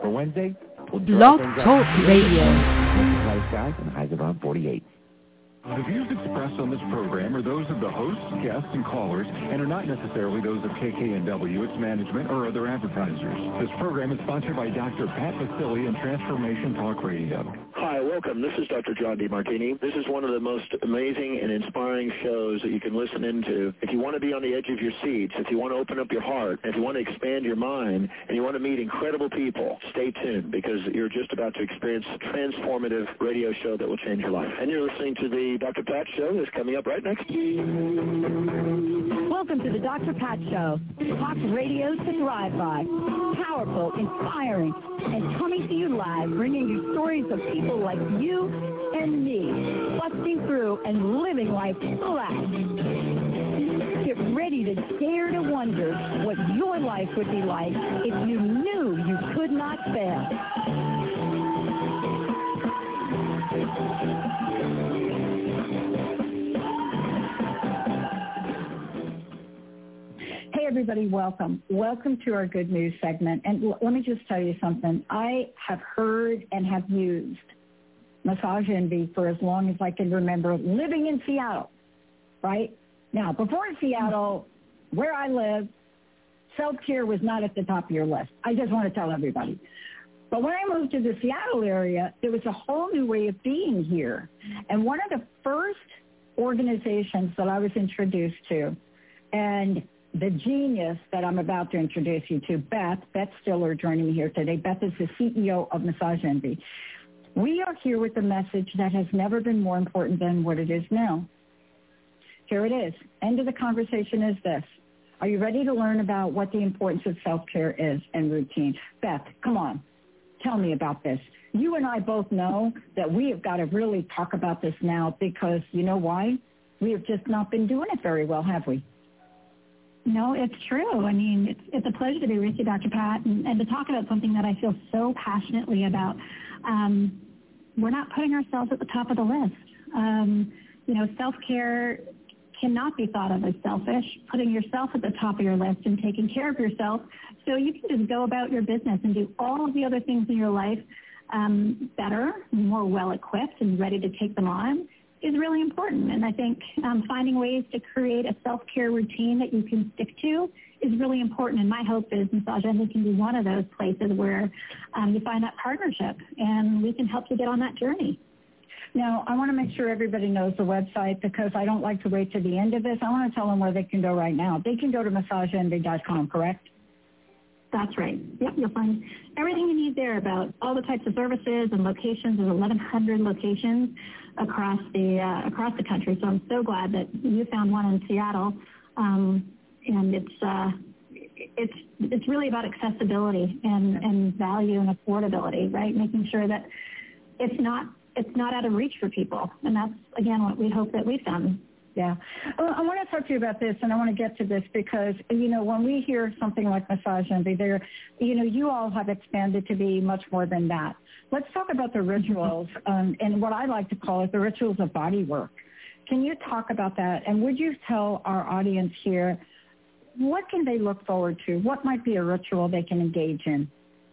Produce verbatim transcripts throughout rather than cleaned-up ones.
For Wednesday, we'll Blog Talk Radio. Light skies and highs around forty-eight. The views expressed on this program are those of the hosts, guests, and callers, and are not necessarily those of K K N W, its management, or other advertisers. This program is sponsored by Doctor Pat Vasili and Transformation Talk Radio. Hi, welcome. This is Doctor John DeMartini. This is one of the most amazing and inspiring shows that you can listen into. If you want to be on the edge of your seats, if you want to open up your heart, if you want to expand your mind, and you want to meet incredible people, stay tuned, because you're just about to experience a transformative radio show that will change your life. And you're listening to the Doctor Pat Show that's coming up right next. Welcome to the Doctor Pat Show. Talk radio to thrive by. Powerful, inspiring, and coming to you live, bringing you stories of people like you and me, busting through and living life flat. Get ready to dare to wonder what your life would be like if you knew you could not fail. Hey, everybody, welcome. Welcome to our Good News segment. And l- let me just tell you something. I have heard and have used Massage Envy for as long as I can remember living in Seattle, right? Now, before Seattle, where I live, self-care was not at the top of your list. I just want to tell everybody. But when I moved to the Seattle area, there was a whole new way of being here. And one of the first organizations that I was introduced to, and the genius that I'm about to introduce you to, Beth, Beth Stiller, joining me here today. Beth is the C E O of Massage Envy. We are here with a message that has never been more important than what it is now. Here it is. End of the conversation is this. Are you ready to learn about what the importance of self-care is and routine? Beth, come on. Tell me about this. You and I both know that we have got to really talk about this now because you know why? We have just not been doing it very well, have we? No, it's true. I mean, it's it's a pleasure to be with you, Doctor Pat, and, and to talk about something that I feel so passionately about. Um, we're not putting ourselves at the top of the list. Um, you know, self-care cannot be thought of as selfish, putting yourself at the top of your list and taking care of yourself so you can just go about your business and do all of the other things in your life um, better, more well-equipped and ready to take them on is really important. And I think um, finding ways to create a self-care routine that you can stick to is really important. And my hope is Massage Envy can be one of those places where um, you find that partnership and we can help you get on that journey. Now, I want to make sure everybody knows the website because I don't like to wait to the end of this. I want to tell them where they can go right now. They can go to massage envy dot com, correct? That's right. Yep, you'll find everything you need there about all the types of services and locations. There's eleven hundred locations across the uh, across the country. So I'm so glad that you found one in Seattle. Um, and it's uh, it's it's really about accessibility and, and value and affordability, right? Making sure that it's not it's not out of reach for people. And that's, again, what we hope that we've done. Yeah. Well, I want to talk to you about this, and I want to get to this because, you know, when we hear something like Massage Envy, there, you know, you all have expanded to be much more than that. Let's talk about the rituals um, and what I like to call it the rituals of body work. Can you talk about that? And would you tell our audience here, what can they look forward to? What might be a ritual they can engage in?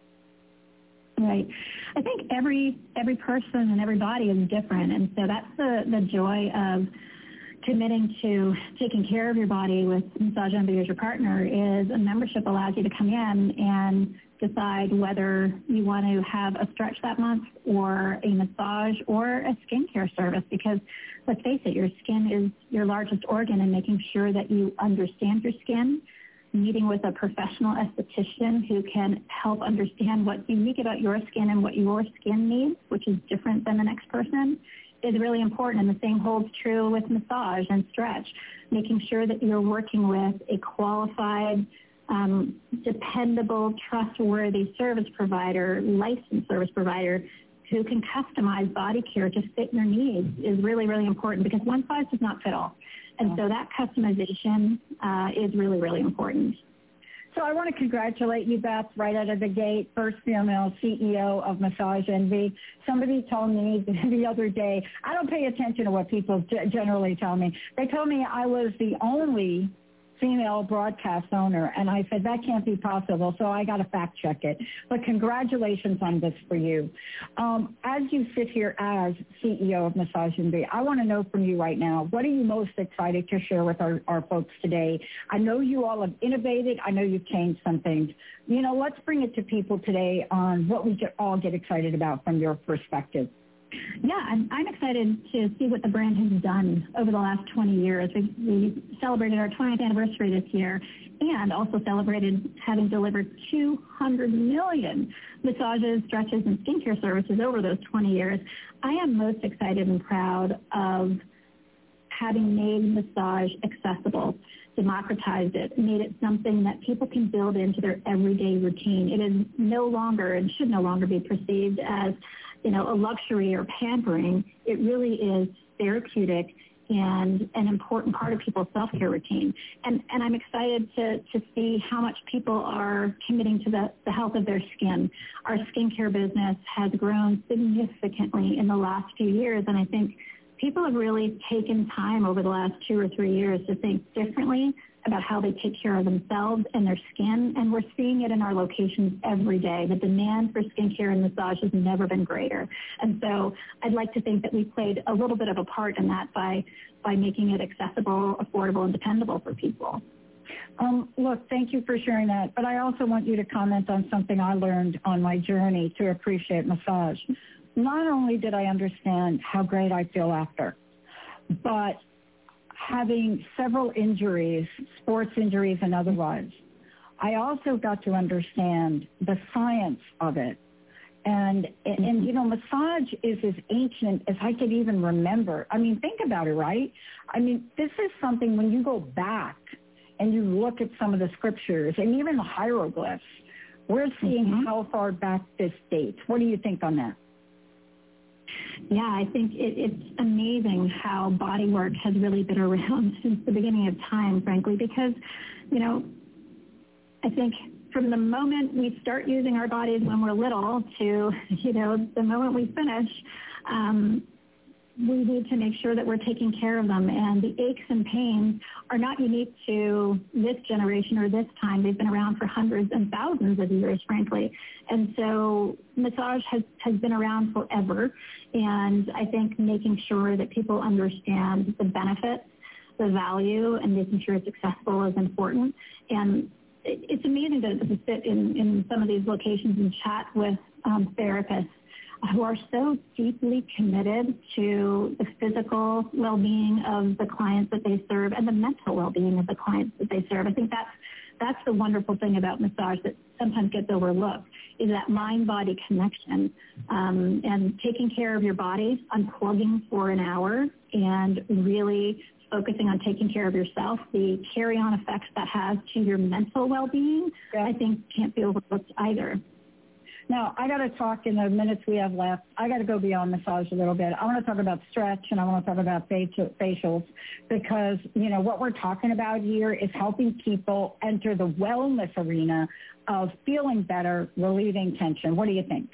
Right. I think every every person and every body is different, and so that's the, the joy of committing to taking care of your body with Massage Envy as your partner is a membership allows you to come in and decide whether you want to have a stretch that month or a massage or a skincare service because, let's face it, your skin is your largest organ, and making sure that you understand your skin, meeting with a professional esthetician who can help understand what's unique about your skin and what your skin needs, which is different than the next person, is really important. And the same holds true with massage and stretch, making sure that you're working with a qualified, um, dependable, trustworthy service provider, licensed service provider who can customize body care to fit your needs is really, really important because one size does not fit all. And so that customization uh, is really, really important. So I want to congratulate you, Beth, right out of the gate, first female C E O of Massage Envy. Somebody told me the other day, I don't pay attention to what people generally tell me. They told me I was the only female broadcast owner. And I said, that can't be possible, so I got to fact check it. But congratulations on this for you. Um, as you sit here as C E O of Massage Envy, I want to know from you right now, what are you most excited to share with our, our folks today? I know you all have innovated. I know you've changed some things. You know, let's bring it to people today on what we all get excited about from your perspective. Yeah, I'm, I'm excited to see what the brand has done over the last twenty years. We, we celebrated our twentieth anniversary this year and also celebrated having delivered two hundred million massages, stretches, and skincare services over those twenty years. I am most excited and proud of having made massage accessible, democratized it, made it something that people can build into their everyday routine. It is no longer and should no longer be perceived as, you know, a luxury or pampering. It really is therapeutic and an important part of people's self-care routine. And, and I'm excited to, to see how much people are committing to the, the health of their skin. Our skincare business has grown significantly in the last few years, and I think people have really taken time over the last two or three years to think differently about how they take care of themselves and their skin, and we're seeing it in our locations every day. The demand for skincare and massage has never been greater. And so I'd like to think that we played a little bit of a part in that by, by making it accessible, affordable, and dependable for people. Um, look, thank you for sharing that, but I also want you to comment on something I learned on my journey to appreciate massage. Not only did I understand how great I feel after, but having several injuries, sports injuries and otherwise, I also got to understand the science of it. And, and, and, you know, massage is as ancient as I could even remember. I mean, think about it, right? I mean, this is something when you go back and you look at some of the scriptures and even the hieroglyphs, we're seeing mm-hmm. how far back this dates. What do you think on that? Yeah, I think it, it's amazing how body work has really been around since the beginning of time, frankly, because, you know, I think from the moment we start using our bodies when we're little to, you know, the moment we finish, um, we need to make sure that we're taking care of them. And the aches and pains are not unique to this generation or this time. They've been around for hundreds and thousands of years, frankly. And so massage has, has been around forever. And I think making sure that people understand the benefits, the value, and making sure it's accessible is important. And it's amazing to, to sit in, in some of these locations and chat with um, therapists who are so deeply committed to the physical well-being of the clients that they serve and the mental well-being of the clients that they serve. I think that's, that's the wonderful thing about massage that sometimes gets overlooked, is that mind-body connection um, and taking care of your body, unplugging for an hour, and really focusing on taking care of yourself. The carry-on effects that has to your mental well-being, yeah. I think can't be overlooked either. Now, I got to talk in the minutes we have left. I got to go beyond massage a little bit. I want to talk about stretch and I want to talk about facials because, you know, what we're talking about here is helping people enter the wellness arena of feeling better, relieving tension. What do you think?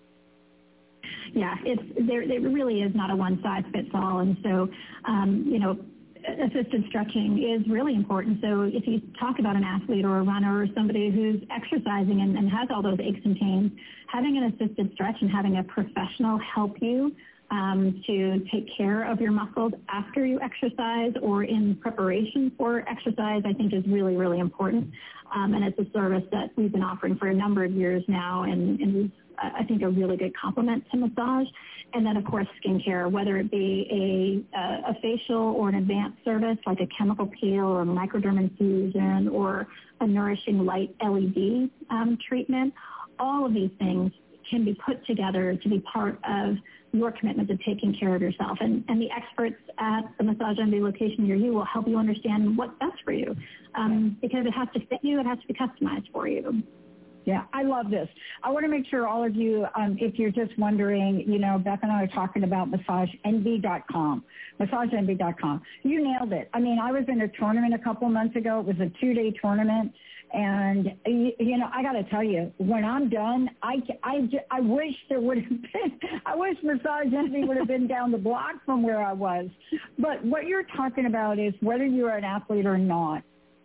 Yeah, it's there. There really is not a one-size-fits-all. And so, um, you know, assisted stretching is really important. So if you talk about an athlete or a runner or somebody who's exercising and, and has all those aches and pains, having an assisted stretch and having a professional help you um, to take care of your muscles after you exercise or in preparation for exercise, I think is really, really important. Um, and it's a service that we've been offering for a number of years now, and, and we've I think a really good complement to massage. And then, of course, skincare, whether it be a, a facial or an advanced service like a chemical peel or a microdermabrasion or a nourishing light L E D um, treatment, all of these things can be put together to be part of your commitment to taking care of yourself. And, and the experts at the Massage Envy location near you will help you understand what's best for you um, because it has to fit you, it has to be customized for you. Yeah, I love this. I want to make sure all of you, um, if you're just wondering, you know, Beth and I are talking about massage envy dot com, massage envy dot com. You nailed it. I mean, I was in a tournament a couple months ago. It was a two-day tournament. And, you, you know, I got to tell you, when I'm done, I, I, I wish there would have been, I wish Massage Envy would have been down the block from where I was. But what you're talking about is whether you're an athlete or not,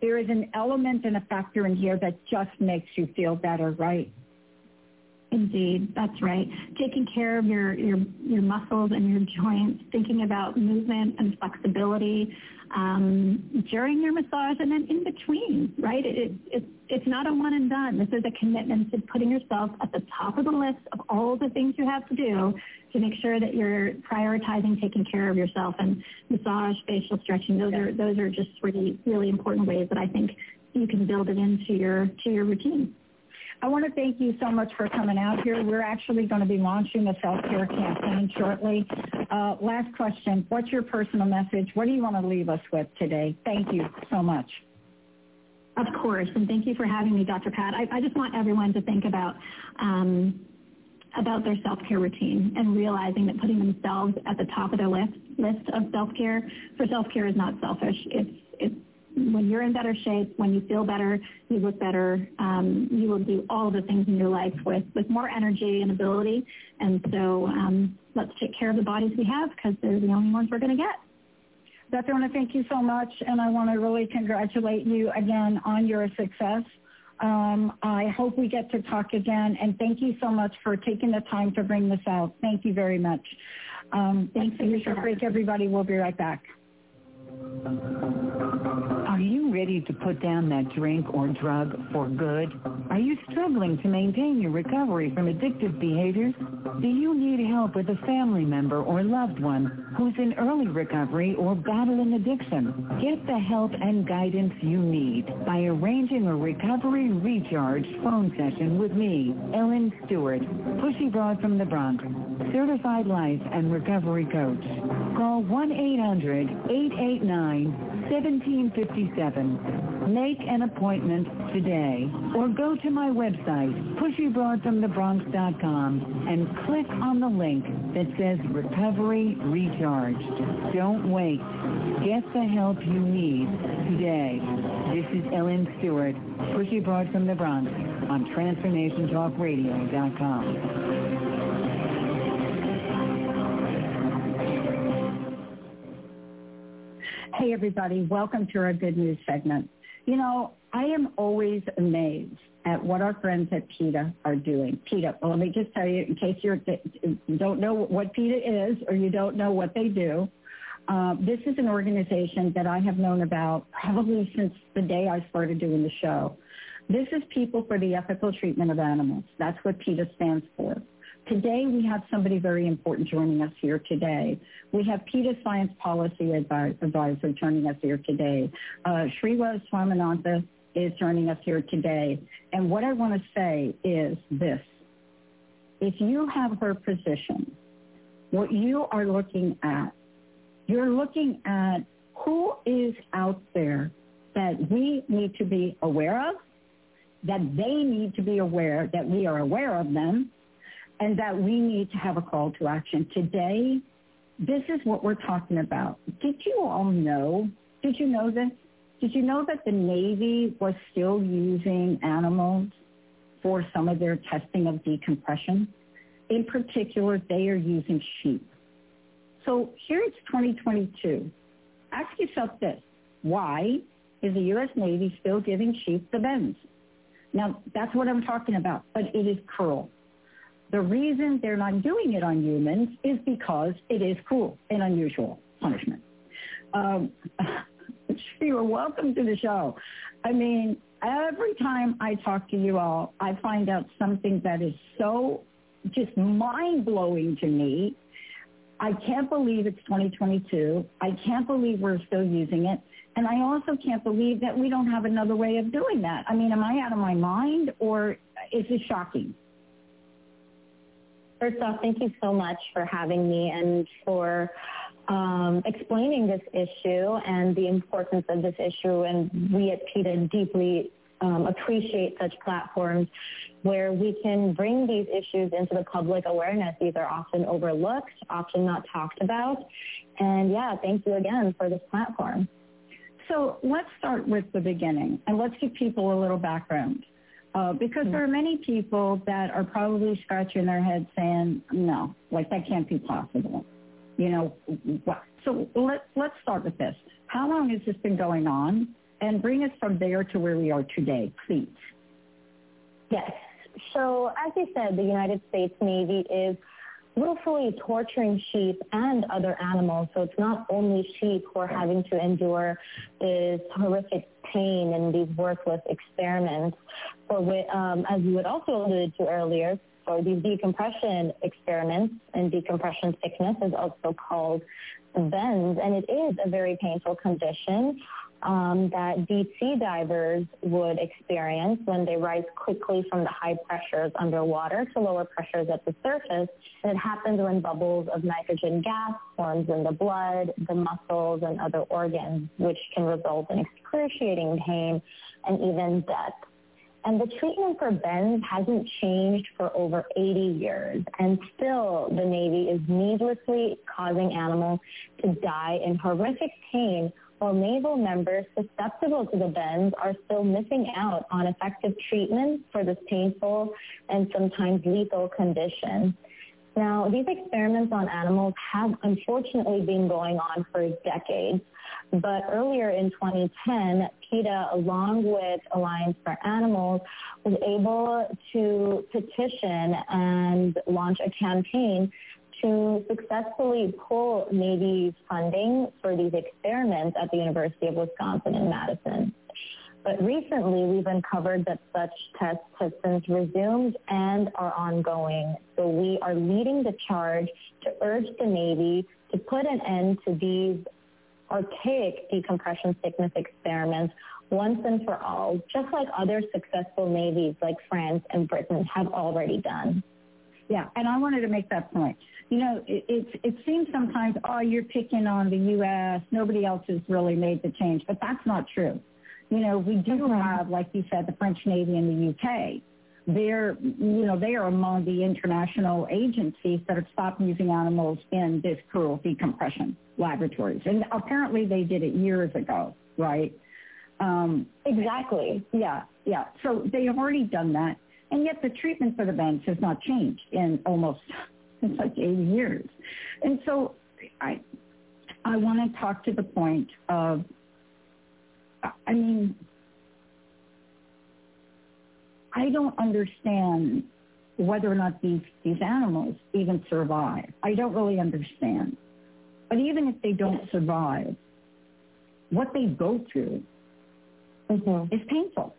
there is an element and a factor in here that just makes you feel better, right? Indeed, that's right. Taking care of your, your, your muscles and your joints, thinking about movement and flexibility um, during your massage and then in between, right? It, it, it, it's not a one and done. This is a commitment to putting yourself at the top of the list of all the things you have to do to make sure that you're prioritizing taking care of yourself. And massage, facial stretching, those are those are just really, really important ways that I think you can build it into your to your routine. I want to thank you so much for coming out here. We're actually going to be launching a self-care campaign shortly. Uh, last question. What's your personal message? What do you want to leave us with today? Thank you so much. Of course, and thank you for having me, Doctor Pat. I, I just want everyone to think about um, about their self-care routine and realizing that putting themselves at the top of their list list of self-care for self-care is not selfish. It's it's when you're in better shape, when you feel better, you look better, um, you will do all of the things in your life with, with more energy and ability. And so um, let's take care of the bodies we have because they're the only ones we're going to get. Beth, I want to thank you so much, and I want to really congratulate you again on your success. Um, I hope we get to talk again, and thank you so much for taking the time to bring this out. Thank you very much. Um, thanks for your break, everybody. We'll be right back. Are you ready to put down that drink or drug for good? Are you struggling to maintain your recovery from addictive behaviors? Do you need help with a family member or loved one who's in early recovery or battling addiction? Get the help and guidance you need by arranging a recovery recharge phone session with me, Ellen Stewart, Pushy Broad from the Bronx, certified life and recovery coach. Call one eight hundred, eight eight nine, one seven five seven. Make an appointment today or go to my website, pushy broad from the bronx dot com, and click on the link that says Recovery Recharged. Don't wait. Get the help you need today. This is Ellen Stewart, Pushy Broad from the Bronx on transformation talk radio dot com. Hey, everybody. Welcome to our Good News segment. You know, I am always amazed at what our friends at PETA are doing. PETA, well, let me just tell you, in case you're, you don't know what PETA is or you don't know what they do, uh, this is an organization that I have known about probably since the day I started doing the show. This is People for the Ethical Treatment of Animals. That's what PETA stands for. Today, we have somebody very important joining us here today. We have PETA Science Policy Advisor joining us here today. Uh, Sriwa Swaminathan is joining us here today. And what I want to say is this. If you have her position, what you are looking at, you're looking at who is out there that we need to be aware of, that they need to be aware that we are aware of them, and that we need to have a call to action. Today, this is what we're talking about. Did you all know, did you know this? Did you know that the Navy was still using animals for some of their testing of decompression? In particular, they are using sheep. So here it's twenty twenty-two. Ask yourself this. Why is the U S Navy still giving sheep the bends? Now, that's what I'm talking about, but it is cruel. The reason they're not doing it on humans is because it is cruel and unusual punishment. Um, you're welcome to the show. I mean, every time I talk to you all, I find out something that is so just mind-blowing to me. I can't believe it's twenty twenty-two. I can't believe we're still using it. And I also can't believe that we don't have another way of doing that. I mean, am I out of my mind, or is it shocking? First off, thank you so much for having me and for um, explaining this issue and the importance of this issue. And we at PETA deeply um, appreciate such platforms where we can bring these issues into the public awareness. These are often overlooked, often not talked about. And yeah, thank you again for this platform. So let's start with the beginning, and let's give people a little background. Uh, because there are many people that are probably scratching their heads saying, no, like that can't be possible. You know, what? So let, let's start with this. How long has this been going on? and bring us from there to where we are today, please. Yes. So as you said, the United States Navy is willfully torturing sheep and other animals. So it's not only sheep who are having to endure this horrific pain and these worthless experiments. For um, as you had also alluded to earlier, for these decompression experiments, and decompression sickness is also called bends, and it is a very painful condition um, that deep sea divers would experience when they rise quickly from the high pressures underwater to lower pressures at the surface. And it happens when bubbles of nitrogen gas forms in the blood, the muscles, and other organs, which can result in excruciating pain and even death. And the treatment for bends hasn't changed for over eighty years, and still the Navy is needlessly causing animals to die in horrific pain, while naval members susceptible to the bends are still missing out on effective treatment for this painful and sometimes lethal condition. Now, these experiments on animals have unfortunately been going on for decades, but earlier in twenty ten, PETA, along with Alliance for Animals, was able to petition and launch a campaign to successfully pull Navy's funding for these experiments at the University of Wisconsin in Madison. But recently, we've uncovered that such tests have since resumed and are ongoing. So we are leading the charge to urge the Navy to put an end to these archaic decompression sickness experiments once and for all, just like other successful navies like France and Britain have already done. Yeah, and I wanted to make that point. You know, it, it, it seems sometimes, oh, you're picking on the U S, nobody else has really made the change, but that's not true. You know, we do mm-hmm. have, like you said, the French Navy and the U K. They're, you know, they are among the international agencies that have stopped using animals in this cruel decompression laboratories. And apparently they did it years ago, right? Um, exactly. Yeah, yeah. So they have already done that. And yet the treatment for the bends has not changed in almost it's like eighty years. And so I, I want to talk to the point of, I mean, I don't understand whether or not these, these animals even survive. I don't really understand. But even if they don't survive, what they go through mm-hmm. is painful.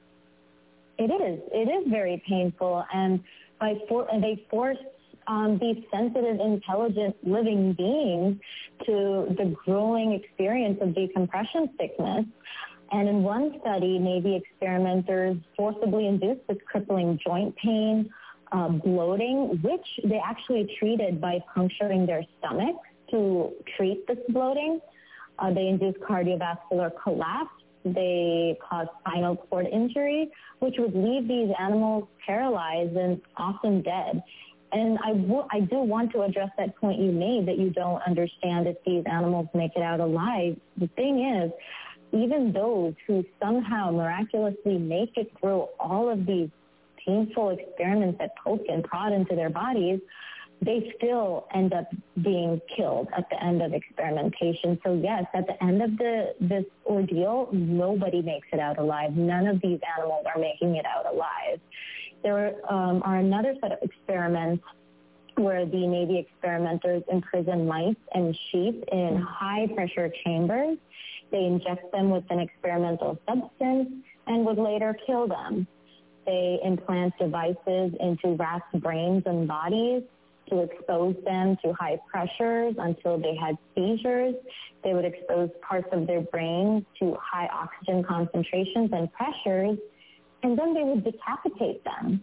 It is. It is very painful. And by for, they force um, these sensitive, intelligent, living beings to the grueling experience of decompression sickness. And in one study, Navy experimenters forcibly induced this crippling joint pain, uh, bloating, which they actually treated by puncturing their stomach to treat this bloating. Uh, they induced cardiovascular collapse. They caused spinal cord injury, which would leave these animals paralyzed and often dead. And I, w- I do want to address that point you made that you don't understand if these animals make it out alive. The thing is, even those who somehow miraculously make it through all of these painful experiments that poke and prod into their bodies, they still end up being killed at the end of experimentation. So yes, at the end of the this ordeal, nobody makes it out alive. None of these animals are making it out alive. There um, are another set of experiments where the Navy experimenters imprison mice and sheep in high-pressure chambers. They inject them with an experimental substance and would later kill them. They implant devices into rats' brains and bodies to expose them to high pressures until they had seizures. They would expose parts of their brain to high oxygen concentrations and pressures, and then they would decapitate them.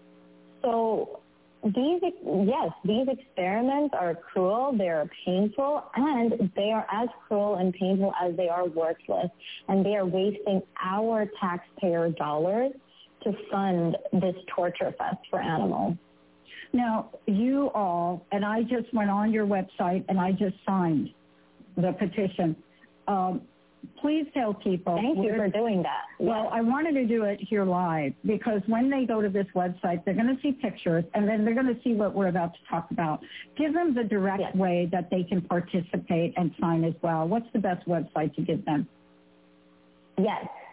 So these, yes, these experiments are cruel, they are painful, and they are as cruel and painful as they are worthless, and they are wasting our taxpayer dollars to fund this torture fest for animals. Now, you all, and I just went on your website and I just signed the petition. Um, please tell people. Thank you for doing that. Well, I wanted to do it here live because when they go to this website, they're going to see pictures and then they're going to see what we're about to talk about. Give them the direct yes. way that they can participate and sign as well. What's the best website to give them? Yes.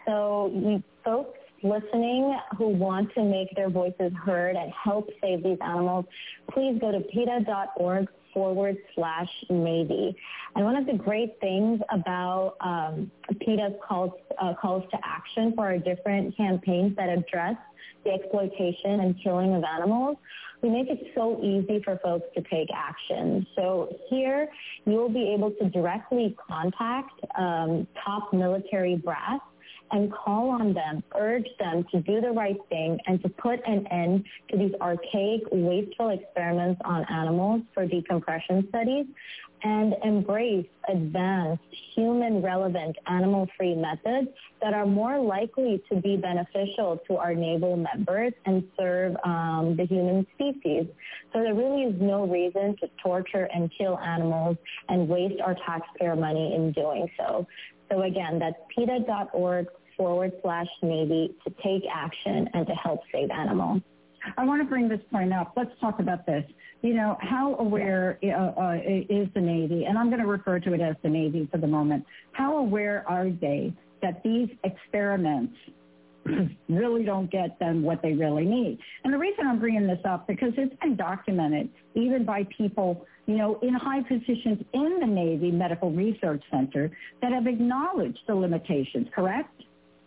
So you folks listening who want to make their voices heard and help save these animals, please go to PETA.org forward slash Navy. And one of the great things about um, PETA's calls, uh, calls to action for our different campaigns that address the exploitation and killing of animals, we make it so easy for folks to take action. So here you will be able to directly contact um, top military brass and call on them, urge them to do the right thing and to put an end to these archaic, wasteful experiments on animals for decompression studies and embrace advanced, human-relevant, animal-free methods that are more likely to be beneficial to our naval members and serve um, the human species. So there really is no reason to torture and kill animals and waste our taxpayer money in doing so. So again, that's PETA.org forward slash Navy to take action and to help save animals. I want to bring this point up. Let's talk about this. You know, how aware uh, uh, is the Navy, and I'm going to refer to it as the Navy for the moment, how aware are they that these experiments really don't get them what they really need? And the reason I'm bringing this up, because it's been documented, even by people, you know, in high positions in the Navy Medical Research Center that have acknowledged the limitations, correct?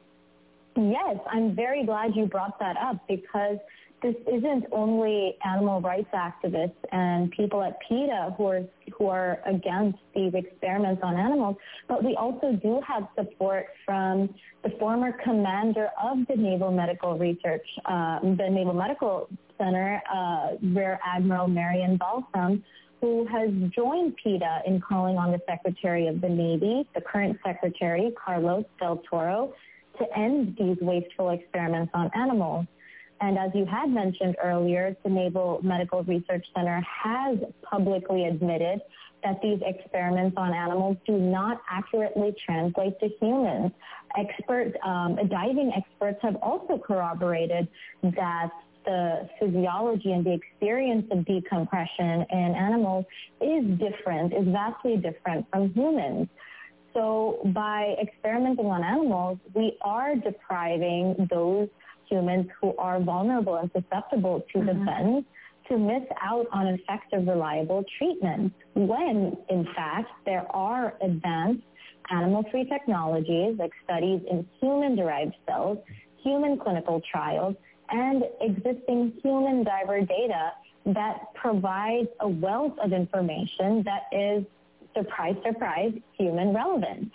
Yes, I'm very glad you brought that up, because this isn't only animal rights activists and people at PETA who are who are against these experiments on animals, but we also do have support from the former commander of the Naval Medical Research, uh, the Naval Medical Center, uh, Rear Admiral Marion Balsam, who has joined PETA in calling on the Secretary of the Navy, the current Secretary, Carlos Del Toro, to end these wasteful experiments on animals. And as you had mentioned earlier, the Naval Medical Research Center has publicly admitted that these experiments on animals do not accurately translate to humans. Experts, um, diving experts have also corroborated that the physiology and the experience of decompression in animals is different, is vastly different from humans. So by experimenting on animals, we are depriving those humans who are vulnerable and susceptible to mm-hmm. the bends to miss out on effective, reliable treatment when, in fact, there are advanced animal-free technologies like studies in human-derived cells, human clinical trials, and existing human diver data that provides a wealth of information that is, surprise, surprise, human relevant.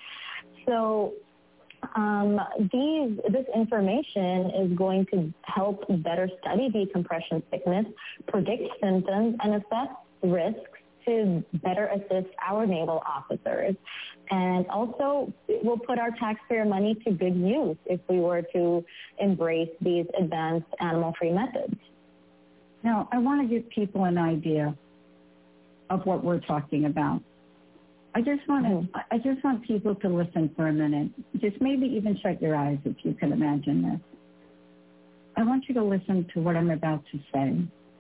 So Um, these, this information is going to help better study decompression sickness, predict symptoms, and assess risks to better assist our naval officers. And also, it will put our taxpayer money to good use if we were to embrace these advanced animal-free methods. Now, I want to give people an idea of what we're talking about. I just want to, mm-hmm. I just want people to listen for a minute. Just maybe even shut your eyes if you can imagine this. I want you to listen to what I'm about to say.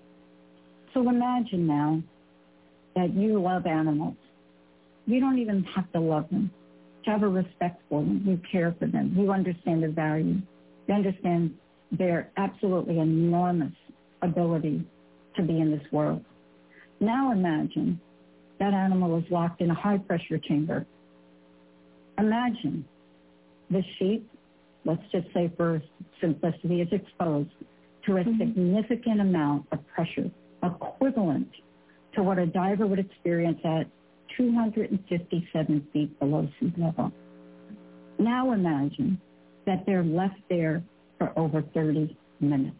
So imagine now that you love animals. You don't even have to love them. You have a respect for them. You care for them. You understand their value. You understand their absolutely enormous ability to be in this world. Now imagine that animal is locked in a high-pressure chamber. Imagine the sheep, let's just say for simplicity, is exposed to a mm-hmm. significant amount of pressure, equivalent to what a diver would experience at two hundred fifty-seven feet below sea level. Now imagine that they're left there for over thirty minutes.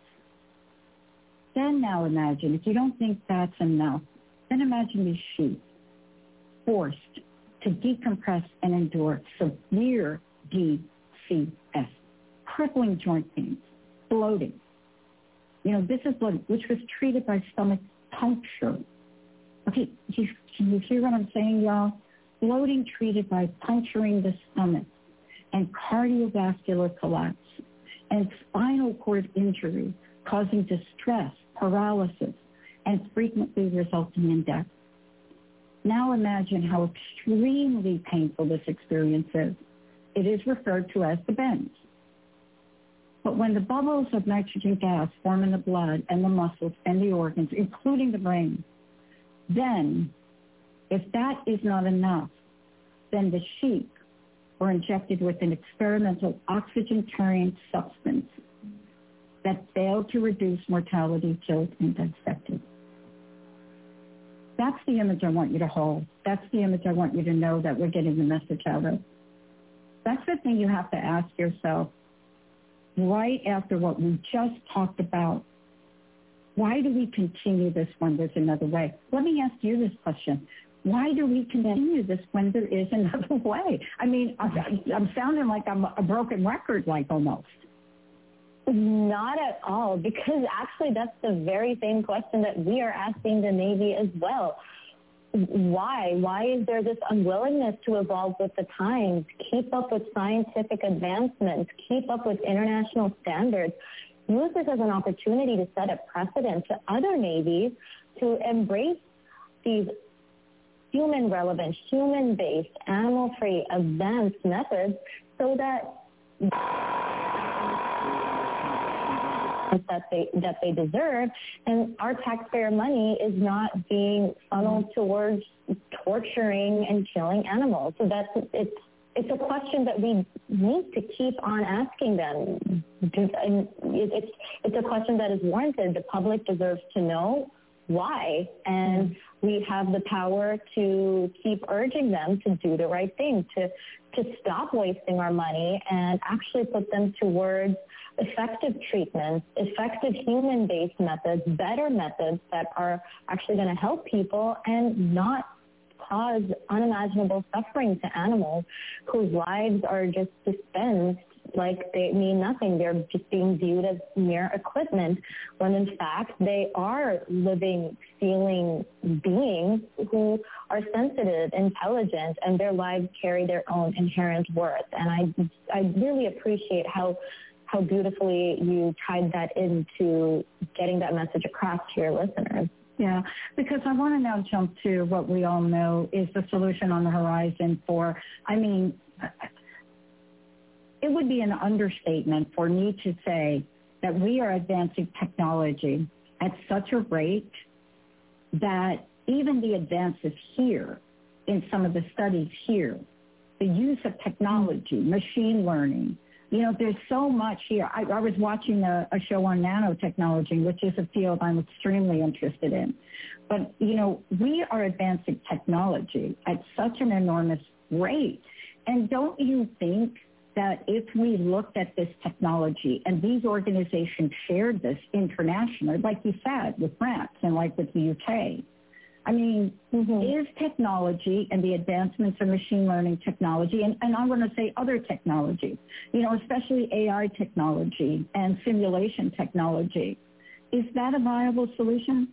Then now imagine, if you don't think that's enough, then imagine these sheep forced to decompress and endure severe D C S, crippling joint pains, bloating. You know, this is what, which was treated by stomach puncture. Okay, you, can you hear what I'm saying, y'all? Bloating treated by puncturing the stomach, and cardiovascular collapse, and spinal cord injury causing distress, paralysis, and frequently resulting in death. Now imagine how extremely painful this experience is. It is referred to as the bends. But when the bubbles of nitrogen gas form in the blood and the muscles and the organs, including the brain, then if that is not enough, then the sheep were injected with an experimental oxygen-carrying substance that failed to reduce mortality, killed, and dissected. That's the image I want you to hold. That's the image I want you to know that we're getting the message out of. That's the thing you have to ask yourself right after what we just talked about. Why do we continue this when there's another way? Let me ask you this question. Why do we continue this when there is another way? I mean, I'm sounding like I'm a broken record, like almost. Not at all, because actually that's the very same question that we are asking the Navy as well. Why? Why is there this unwillingness to evolve with the times, keep up with scientific advancements, keep up with international standards? Use this as an opportunity to set a precedent to other navies to embrace these human-relevant, human-based, animal-free, advanced methods so that that they that they deserve, and our taxpayer money is not being funneled towards torturing and killing animals. So that's it's it's a question that we need to keep on asking them. And it's it's a question that is warranted. The public deserves to know why, and we have the power to keep urging them to do the right thing, to to stop wasting our money and actually put them towards effective treatments, effective human-based methods, better methods that are actually going to help people and not cause unimaginable suffering to animals whose lives are just dispensed like they mean nothing. They're just being viewed as mere equipment, when in fact they are living, feeling beings who are sensitive, intelligent, and their lives carry their own inherent worth. And I, I really appreciate how how beautifully you tied that into getting that message across to your listeners. Yeah, because I want to now jump to what we all know is the solution on the horizon for, I mean, it would be an understatement for me to say that we are advancing technology at such a rate that even the advances here in some of the studies here, the use of technology, machine learning, you know, there's so much here. I, I was watching a, a show on nanotechnology, which is a field I'm extremely interested in. But, you know, we are advancing technology at such an enormous rate. And don't you think that if we looked at this technology and these organizations shared this internationally, like you said, with France and like with the U K, I mean, mm-hmm. is technology and the advancements of machine learning technology, and, and I want to say other technology, you know, especially A I technology and simulation technology, is that a viable solution?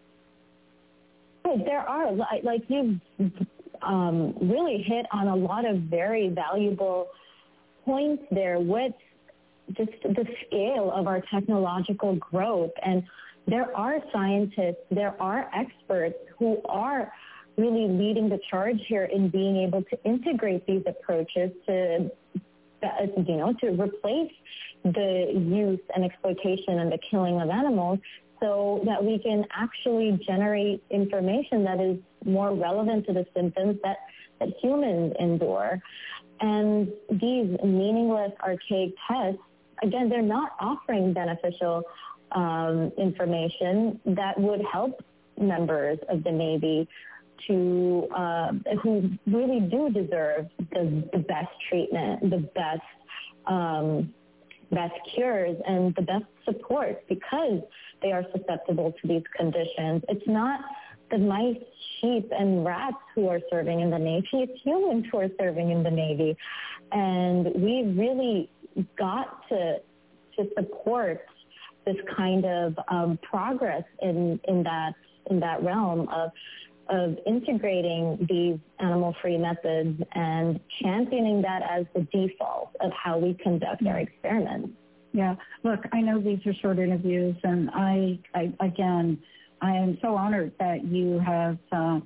There are, like you've um, really hit on a lot of very valuable points there with just the scale of our technological growth. And there are scientists, there are experts who are really leading the charge here in being able to integrate these approaches to, you know, to replace the use and exploitation and the killing of animals, so that we can actually generate information that is more relevant to the symptoms that, that humans endure. And these meaningless, archaic tests, again, they're not offering beneficial um, information that would help members of the Navy to uh, who really do deserve the, the best treatment, the best um, best cures, and the best support, because they are susceptible to these conditions. It's not the mice, sheep, and rats who are serving in the Navy. It's humans who are serving in the Navy. And we really got to to support this kind of um, progress in, in that in that realm of of integrating these animal-free methods and championing that as the default of how we conduct our experiments. Yeah. Look, I know these are short interviews, and I, I again, I am so honored that you have uh,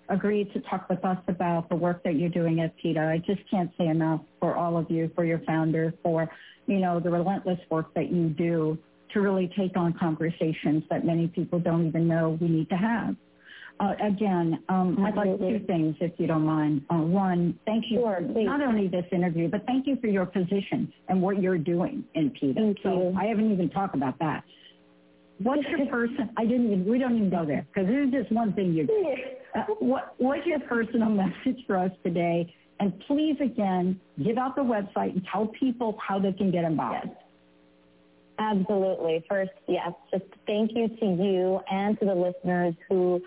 agreed to talk with us about the work that you're doing at PETA. I just can't say enough for all of you, for your founder, for, you know, the relentless work that you do to really take on conversations that many people don't even know we need to have. Uh, again, um, I'd like two things, if you don't mind. Uh, one, thank you sure, for please. not only this interview, but thank you for your position and what you're doing in PETA. Thank so you. I haven't even talked about that. What's your person? I didn't even. We don't even go there because this is just one thing you do. Uh, what What's your personal message for us today? And please, again, give out the website and tell people how they can get involved. Yes. Absolutely. First, yes, just thank you to you and to the listeners who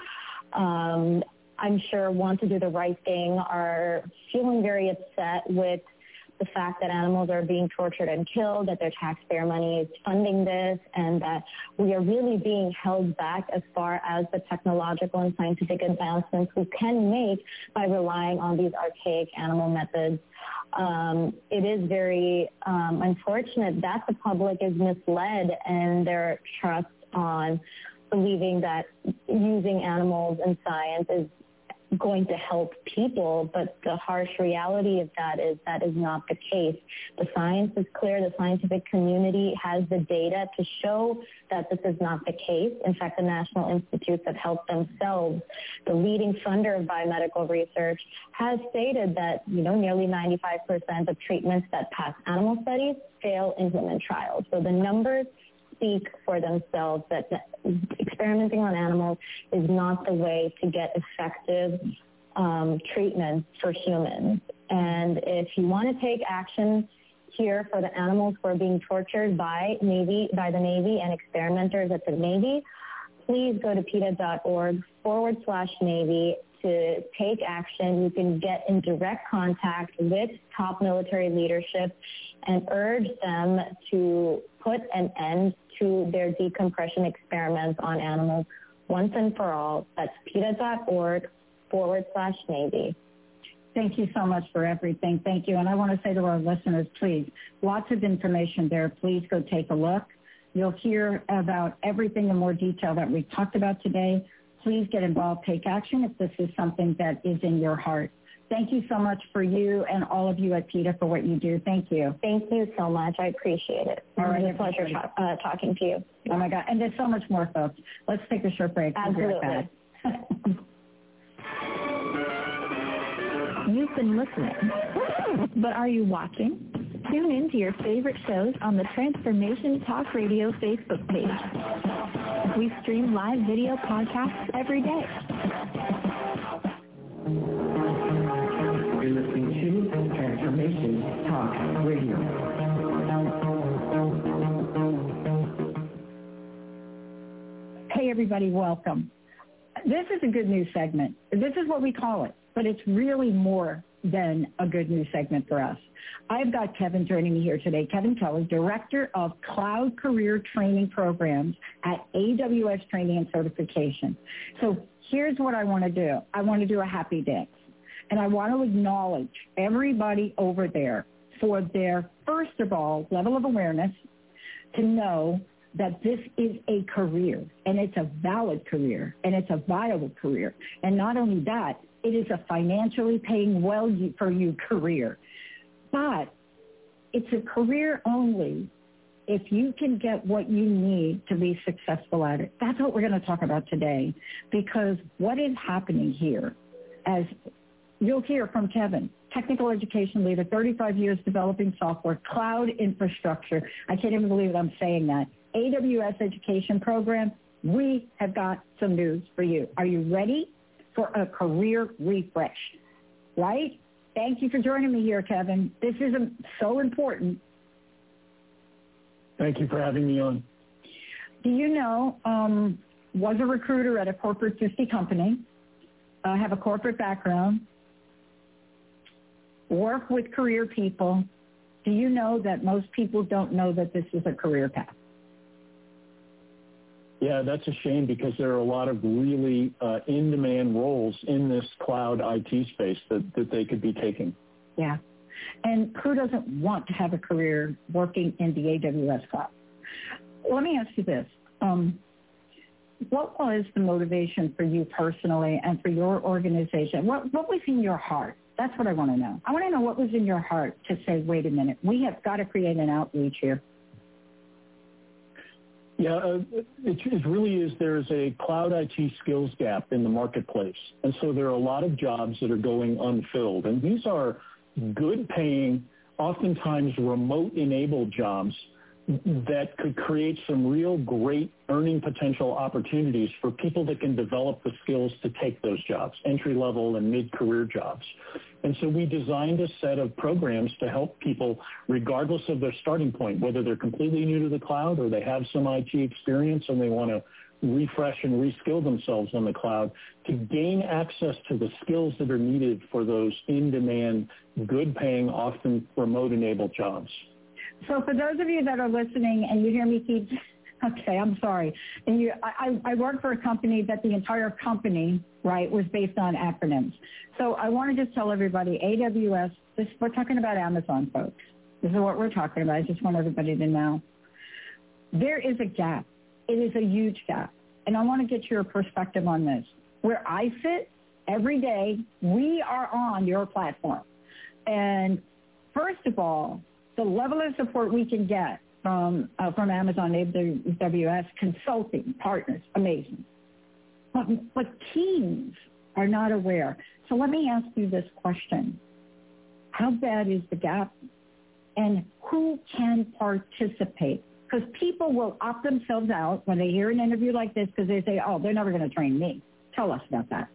um, I'm sure want to do the right thing, are feeling very upset with the fact that animals are being tortured and killed, that their taxpayer money is funding this, and that we are really being held back as far as the technological and scientific advancements we can make by relying on these archaic animal methods. Um, it is very um, unfortunate that the public is misled in their trust on believing that using animals in science is going to help people, but the harsh reality of that is that is not the case. The science is clear. The scientific community has the data to show that this is not the case. In fact, the National Institutes of Health themselves, the leading funder of biomedical research, has stated that, you know, nearly ninety-five percent of treatments that pass animal studies fail in human trials. So the numbers speak for themselves, that experimenting on animals is not the way to get effective um, treatments for humans. And if you want to take action here for the animals who are being tortured by Navy, by the Navy and experimenters at the Navy, please go to PETA.org forward slash Navy to take action. You can get in direct contact with top military leadership and urge them to put an end to their decompression experiments on animals once and for all. That's PETA.org forward slash Navy. Thank you so much for everything. Thank you. And I want to say to our listeners, please, lots of information there. Please go take a look. You'll hear about everything in more detail that we talked about today. Please get involved, take action if this is something that is in your heart. Thank you so much for you and all of you at PETA for what you do. Thank you. Thank you so much. I appreciate it. All right. It's a pleasure talk, uh, talking to you. Oh, my God. And there's so much more, folks. Let's take a short break. Absolutely. You've been listening, but are you watching? Tune in to your favorite shows on the Transformation Talk Radio Facebook page. We stream live video podcasts every day. You're listening to Transformation Talk Radio. Hey, everybody, welcome. This is a good news segment. This is what we call it, but it's really more than a good news segment for us. I've got Kevin joining me here today. Kevin Kelly, Director of Cloud Career Training Programs at A W S Training and Certification. So here's what I want to do. I want to do a happy dance. And I want to acknowledge everybody over there for their, first of all, level of awareness to know that this is a career, and it's a valid career, and it's a viable career. And not only that, it is a financially paying well for you career. But it's a career only if you can get what you need to be successful at it. That's what we're going to talk about today, because what is happening here, as you'll hear from Kevin, technical education leader, thirty-five years developing software, cloud infrastructure. I can't even believe I'm saying that. A W S education program, we have got some news for you. Are you ready for a career refresh? Right? Thank you for joining me here, Kevin. This is so important. Thank you for having me on. Do you know, um, was a recruiter at a corporate fifty company, uh, have a corporate background, work with career people. Do you know that most people don't know that this is a career path? Yeah, that's a shame, because there are a lot of really uh, in-demand roles in this cloud I T space that, that they could be taking. Yeah. And who doesn't want to have a career working in the A W S cloud? Let me ask you this. Um, what was the motivation for you personally and for your organization? What, what was in your heart? That's what I want to know. I want to know what was in your heart to say, wait a minute, we have got to create an outreach here. Yeah, uh, it, it really is. There's a cloud I T skills gap in the marketplace. And so there are a lot of jobs that are going unfilled. And these are good paying, oftentimes remote-enabled jobs that could create some real great earning potential opportunities for people that can develop the skills to take those jobs, entry-level and mid-career jobs. And so we designed a set of programs to help people, regardless of their starting point, whether they're completely new to the cloud or they have some I T experience and they want to refresh and reskill themselves on the cloud, to gain access to the skills that are needed for those in-demand, good-paying, often remote-enabled jobs. So for those of you that are listening and you hear me keep, okay, I'm sorry. And you, I, I work for a company that the entire company, right, was based on acronyms. So I want to just tell everybody, A W S, this, we're talking about Amazon, folks. This is what we're talking about. I just want everybody to know. There is a gap. It is a huge gap. And I want to get your perspective on this. Where I sit every day, we are on your platform. And first of all, the level of support we can get from uh, from Amazon A W S consulting partners, amazing. But, but teams are not aware. So let me ask you this question. How bad is the gap? And who can participate? Because people will opt themselves out when they hear an interview like this because they say, oh, they're never going to train me. Tell us about that.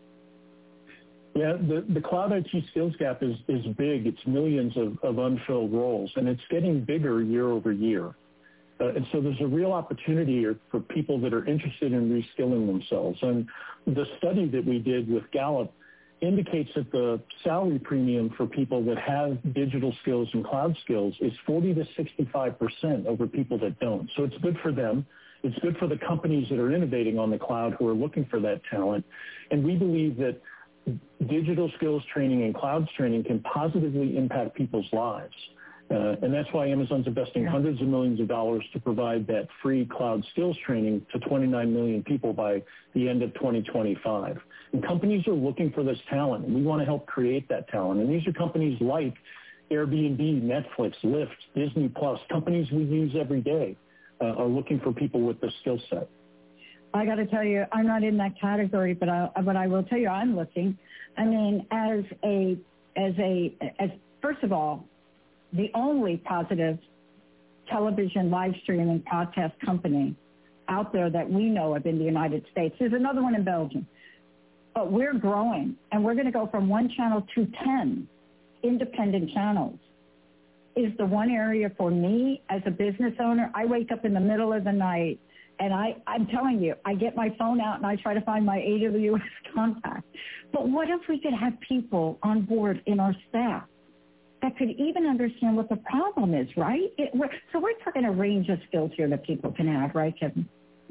Yeah, the, the cloud I T skills gap is, is big. It's millions of, of unfilled roles, and it's getting bigger year over year. Uh, and so there's a real opportunity for people that are interested in reskilling themselves. And the study that we did with Gallup indicates that the salary premium for people that have digital skills and cloud skills is forty to sixty-five percent over people that don't. So it's good for them. It's good for the companies that are innovating on the cloud who are looking for that talent. And we believe that digital skills training and clouds training can positively impact people's lives. Uh, and that's why Amazon's investing hundreds of millions of dollars to provide that free cloud skills training to twenty-nine million people by the end of twenty twenty-five. And companies are looking for this talent, and we want to help create that talent. And these are companies like Airbnb, Netflix, Lyft, Disney Plus, companies we use every day uh, are looking for people with this skill set. I got to tell you, I'm not in that category, but I, but I will tell you, I'm looking. I mean, as a, as a, as first of all, the only positive television live streaming podcast company out there that we know of in the United States. There's another one in Belgium, but we're growing, and we're going to go from one channel to ten independent channels. Is the one area for me as a business owner, I wake up in the middle of the night. And I, I'm telling you, I get my phone out and I try to find my A W S contact. But what if we could have people on board in our staff that could even understand what the problem is, right? It, we're, so we're talking a range of skills here that people can have, right, Kevin?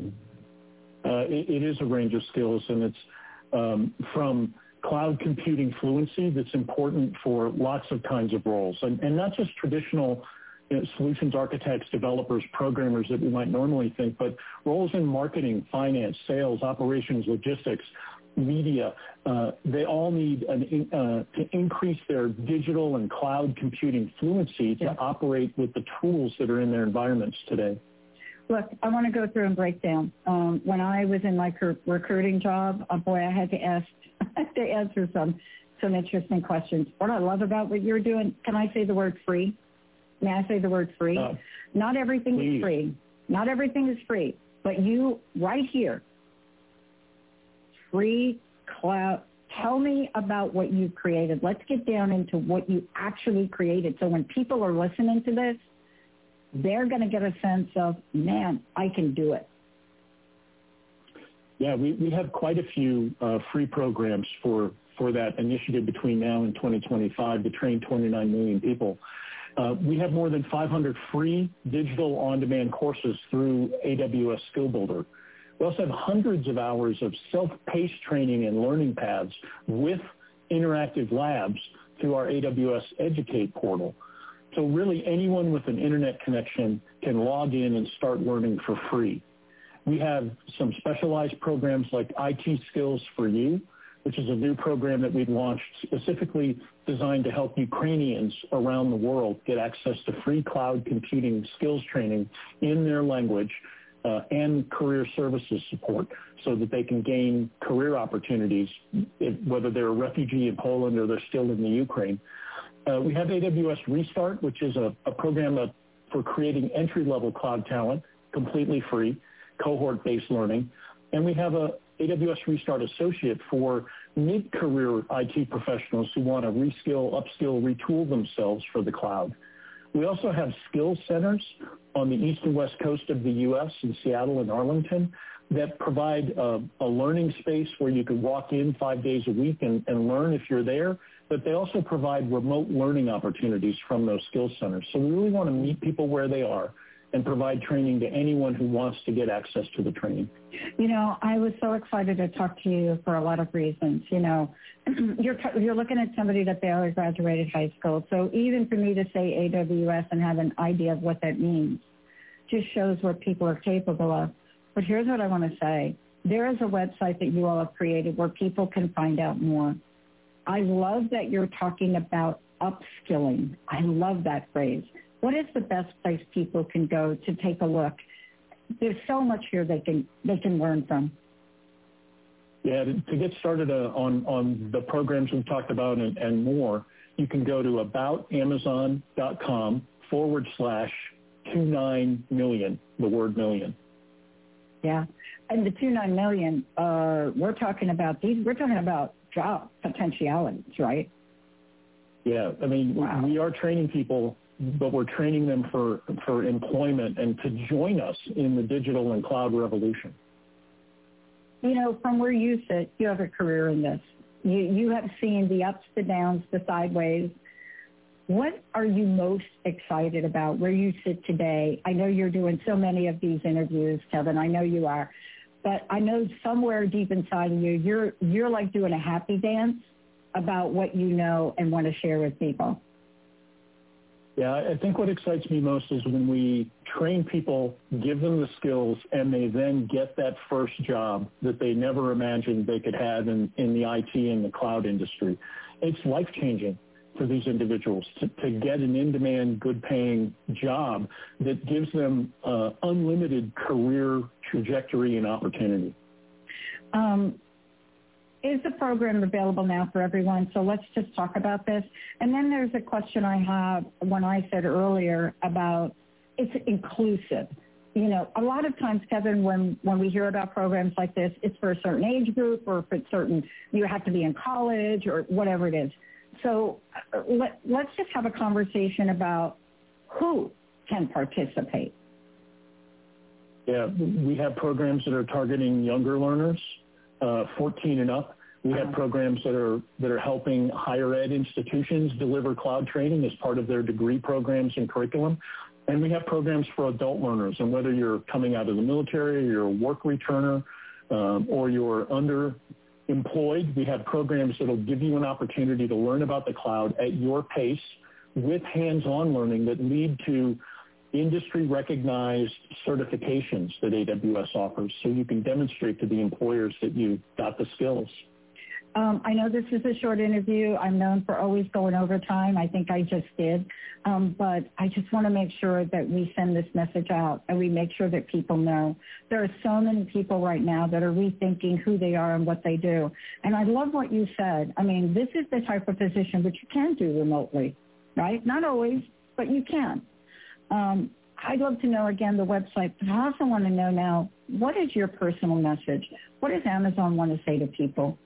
Uh, it, it is a range of skills, and it's um, from cloud computing fluency that's important for lots of kinds of roles, and, and not just traditional You know, solutions architects, developers, programmers that we might normally think, but roles in marketing, finance, sales, operations, logistics, media, uh, they all need an, uh, to increase their digital and cloud computing fluency to yeah. operate with the tools that are in their environments today. Look, I want to go through and break down. Um, when I was in my recruiting job, oh boy, I had to ask, I had to answer some, some interesting questions. What I love about what you're doing, can I say the word free? May I say the word free? Uh, Not everything please. is free. Not everything is free. But you, right here, free cloud, tell me about what you created. Let's get down into what you actually created. So when people are listening to this, they're going to get a sense of, man, I can do it. Yeah, we, we have quite a few uh, free programs for, for that initiative between now and twenty twenty-five to train twenty-nine million people. Uh, we have more than five hundred free digital on-demand courses through A W S Skill Builder. We also have hundreds of hours of self-paced training and learning paths with interactive labs through our A W S Educate portal. So really anyone with an internet connection can log in and start learning for free. We have some specialized programs like I T Skills for You, which is a new program that we've launched specifically designed to help Ukrainians around the world get access to free cloud computing skills training in their language uh, and career services support so that they can gain career opportunities, if, whether they're a refugee in Poland or they're still in the Ukraine. Uh, we have A W S Restart, which is a, a program that, for creating entry-level cloud talent, completely free, cohort-based learning. And we have a A W S Restart Associate for mid-career I T professionals who want to reskill, upskill, retool themselves for the cloud. We also have skill centers on the east and west coast of the U S in Seattle and Arlington that provide a, a learning space where you can walk in five days a week and, and learn if you're there, but they also provide remote learning opportunities from those skill centers. So we really want to meet people where they are and provide training to anyone who wants to get access to the training. You know, I was so excited to talk to you for a lot of reasons. You know, you're you're looking at somebody that barely graduated high school. So even for me to say A W S and have an idea of what that means just shows what people are capable of. But here's what I want to say. There is a website that you all have created where people can find out more. I love that you're talking about upskilling. I love that phrase. What is the best place people can go to take a look? There's so much here they can they can learn from. Yeah, to, to get started uh, on, on the programs we've talked about and, and more, you can go to aboutamazon.com forward slash two nine million, the word million. Yeah, and the two nine million, uh, we're talking about these. We're talking about job potentialities, right? Yeah, I mean, wow. we are training people, but we're training them for, for employment and to join us in the digital and cloud revolution. You know, from where you sit, you have a career in this. You, you have seen the ups, the downs, the sideways. What are you most excited about where you sit today? I know you're doing so many of these interviews, Kevin. I know you are. But I know somewhere deep inside of you, you're you're like doing a happy dance about what you know and want to share with people. Yeah, I think what excites me most is when we train people, give them the skills, and they then get that first job that they never imagined they could have in, in the I T and the cloud industry. It's life-changing for these individuals to, to get an in-demand, good-paying job that gives them uh, unlimited career trajectory and opportunity. Um, Is the program available now for everyone? So let's just talk about this. And then there's a question I have when I said earlier about it's inclusive. You know, a lot of times, Kevin, when, when we hear about programs like this, it's for a certain age group or for certain, you have to be in college or whatever it is. So uh, let, let's just have a conversation about who can participate. Yeah, we have programs that are targeting younger learners, uh, fourteen and up. We have programs that are that are helping higher ed institutions deliver cloud training as part of their degree programs and curriculum. And we have programs for adult learners. And whether you're coming out of the military, or you're a work returner, um, or you're underemployed, we have programs that will give you an opportunity to learn about the cloud at your pace with hands-on learning that lead to industry-recognized certifications that A W S offers, so you can demonstrate to the employers that you got the skills. Um, I know this is a short interview. I'm known for always going over time. I think I just did. Um, but I just want to make sure that we send this message out and we make sure that people know. There are so many people right now that are rethinking who they are and what they do. And I love what you said. I mean, this is the type of position which you can do remotely, right? Not always, but you can. Um, I'd love to know, again, the website, but I also want to know now, what is your personal message? What does Amazon want to say to people?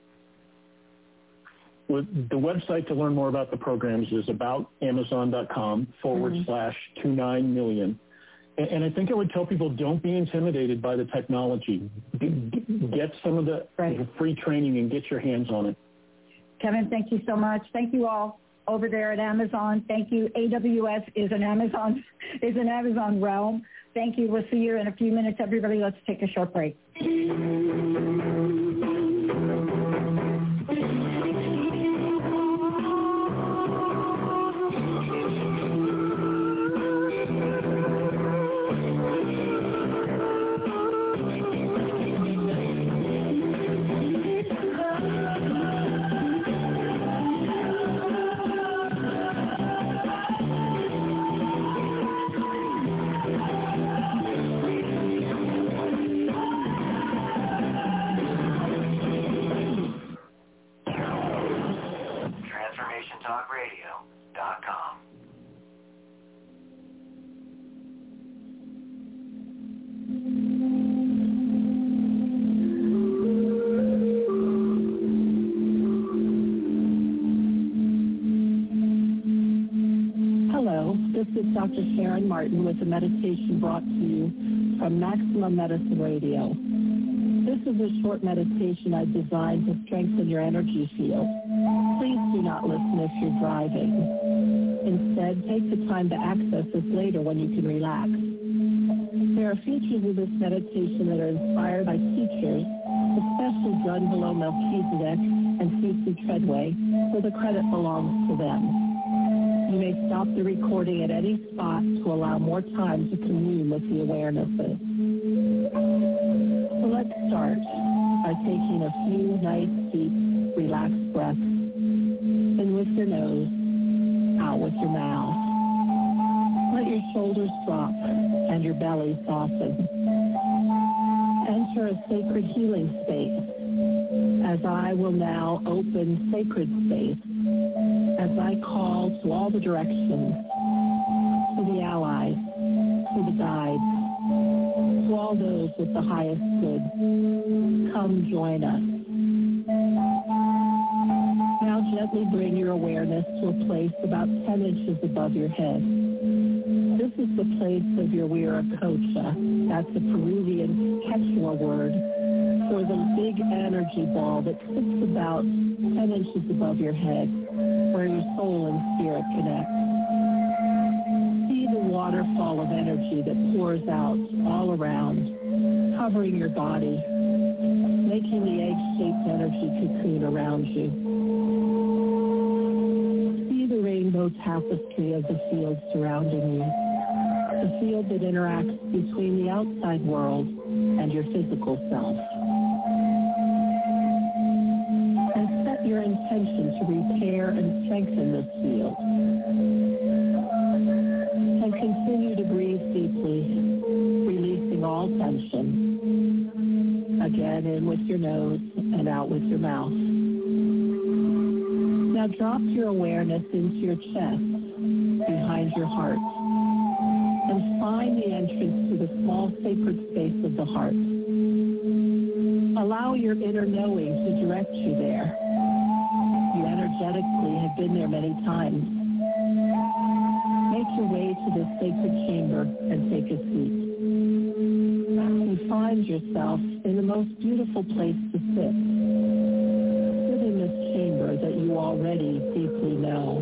Well, the website to learn more about the programs is aboutamazon.com forward mm-hmm. slash two nine million. And, and I think I would tell people, don't be intimidated by the technology. Get some of the right. free training and get your hands on it. Kevin, thank you so much. Thank you all over there at Amazon. Thank you. A W S is an Amazon is an Amazon realm. Thank you. We'll see you in a few minutes, everybody. Let's take a short break. talk radio dot com. Hello, this is Doctor Sharon Martin with a meditation brought to you from Maximum Medicine Radio. This is a short meditation I've designed to strengthen your energy field. Please do not listen if you're driving. Instead, take the time to access this later when you can relax. There are features of this meditation that are inspired by teachers, especially John Below Melchizedek and C C Treadway, so the credit belongs to them. You may stop the recording at any spot to allow more time to commune with the awarenesses. So let's start by taking a few nice, deep, relaxed breaths. In with your nose, out with your mouth. Let your shoulders drop and your belly soften. Enter a sacred healing space, as I will now open sacred space, as I call to all the directions, to the allies, to the guides, to all those with the highest good. Come join us. Now gently bring your awareness to a place about ten inches above your head. This is the place of your Viracocha. That's a Peruvian Quechua word for the big energy ball that sits about ten inches above your head, where your soul and spirit connect. See the waterfall of energy that pours out all around, covering your body, making the egg-shaped energy cocoon around you. See the rainbow tapestry of the field surrounding you, the field that interacts between the outside world and your physical self. And set your intention to repair and strengthen this field. And continue to breathe deeply, releasing all tension. Again, in with your nose and out with your mouth. Now drop your awareness into your chest, behind your heart, and find the entrance to the small sacred space of the heart. Allow your inner knowing to direct you there. You energetically have been there many times. Make your way to this sacred chamber and take a seat. You find yourself in the most beautiful place to sit. Sit in this chamber that you already deeply know.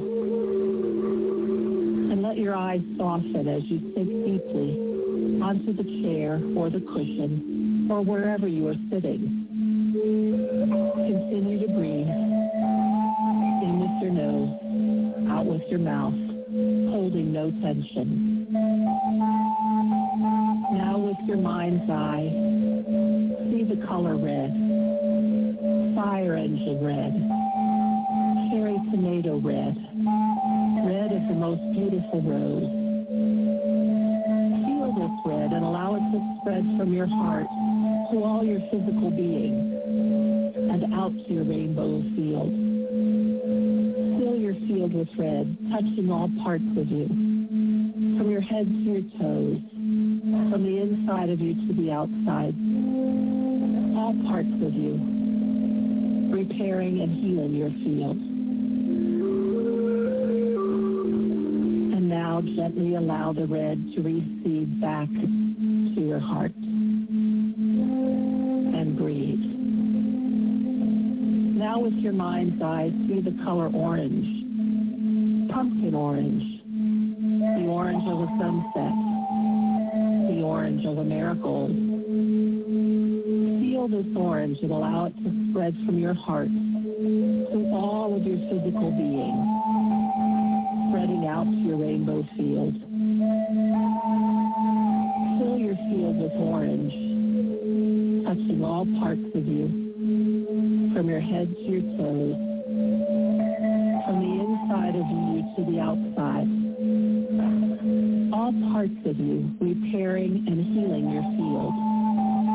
And let your eyes soften as you sink deeply onto the chair or the cushion or wherever you are sitting. Continue to breathe. In with your nose, out with your mouth, holding no tension. Now with your mind's eye, see the color red, fire engine red, cherry tomato red, red is the most beautiful rose. Feel this red and allow it to spread from your heart to all your physical being and out to your rainbow field. Fill your field with red, touching all parts of you, from your head to your toes, from the inside of you to the outside, all parts of you, repairing and healing your field. And now gently allow the red to recede back to your heart. And breathe. Now with your mind's eye, see the color orange, pumpkin orange, the orange of a sunset, the orange of a marigold. Feel this orange and allow it to spread from your heart to all of your physical being, spreading out to your rainbow field. Fill your field with orange, touching all parts of you, from your head to your toes, from the inside of you to the outside, all parts of you repairing and healing your field.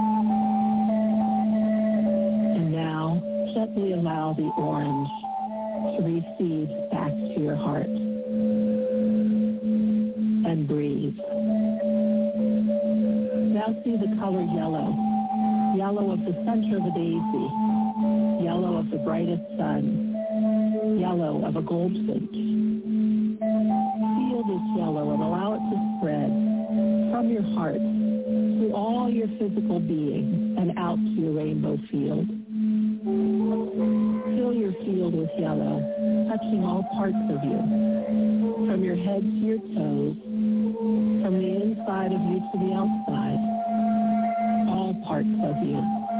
And now, gently allow the orange to recede back to your heart. And breathe. Now see the color yellow. Yellow of the center of a daisy. Yellow of the brightest sun. Yellow of a goldfinch. Feel this yellow and allow it to spread from your heart through all your physical being and out to your rainbow field. Fill your field with yellow, touching all parts of you, from your head to your toes, from the inside of you to the outside, all parts of you,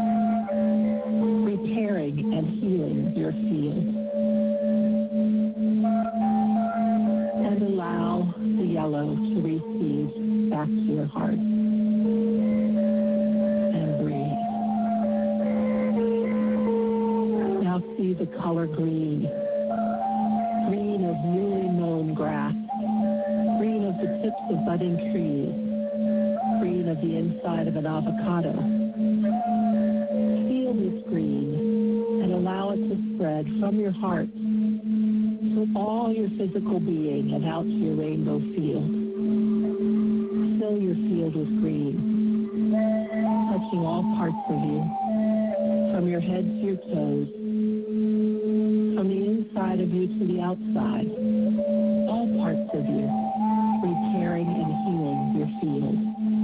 repairing and healing your field. And allow the yellow to recede back to your heart. And breathe. Now see the color green. Green of newly mown grass. Green of the tips of budding trees. Green of the inside of an avocado. Feel this green and allow it to spread from your heart to all your physical being and out to your rainbow field. Fill your field with green, touching all parts of you, from your head to your toes, from the inside of you to the outside, all parts of you, repairing and healing your field.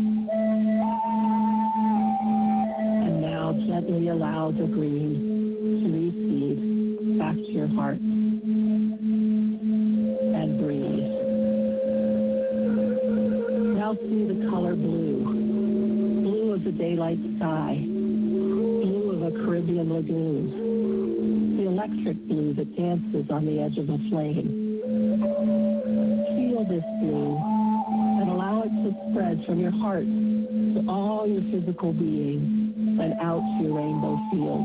And now gently allow the green to recede back to your heart. And breathe. Now see the color blue. Blue of the daylight sky. Blue of a Caribbean lagoon. The electric blue that dances on the edge of a flame. Feel this blue and allow it to spread from your heart to all your physical being and out to your rainbow field.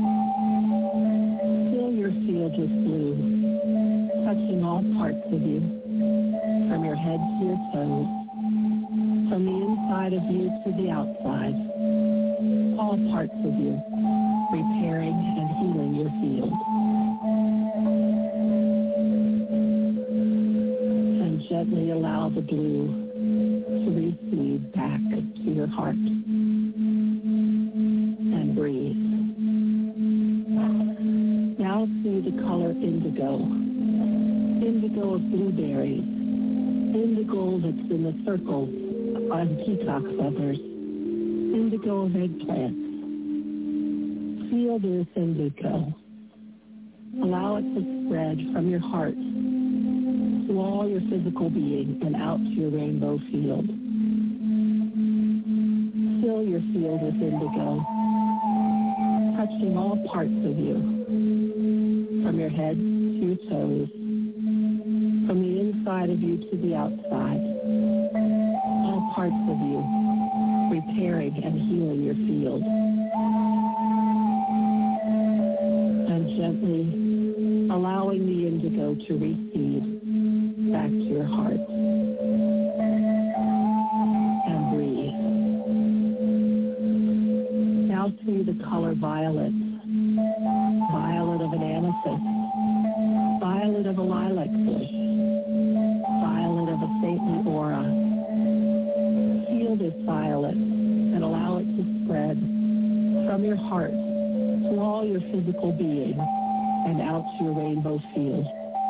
Fill your field with blue, touching all parts of you, from your head to your toes, from the inside of you to the outside, all parts of you, repairing and healing your field. And gently allow the blue to recede back to your heart. And breathe. Now see the color indigo. Indigo of blueberries. Indigo that's in the circles on peacock feathers. Indigo of eggplants. Feel this indigo. Allow it to spread from your heart to all your physical being and out to your rainbow field. Fill your field with indigo, touching all parts of you, from your head to your toes, from the inside of you to the outside, all parts of you, repairing and healing your field. And gently allowing the indigo to recede back to your heart. And breathe. Now see the color violet. Violet of an amethyst. Violet of a lilac bush. Violet of a saintly aura. Feel this violet and allow it to spread from your heart to all your physical being and out to your rainbow field.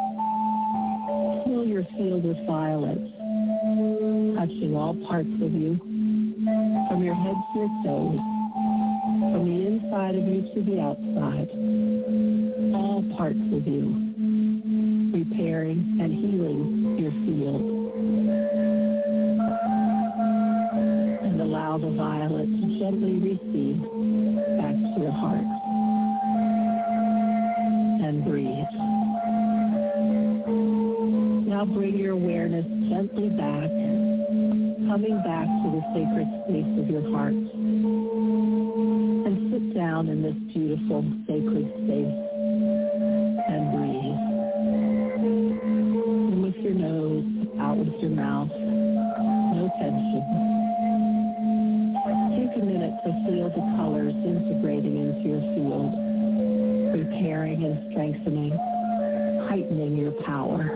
Fill your field with violets, touching all parts of you, from your head to your toes, from the inside of you to the outside, all parts of you, repairing and healing your field. And allow the violet to gently recede back to your heart. And breathe. Now bring your awareness gently back, coming back to the sacred space of your heart. And sit down in this beautiful sacred space and breathe. In with your nose, out with your mouth, no tension. Take a minute to feel the colors integrating into your field, repairing and strengthening, heightening your power.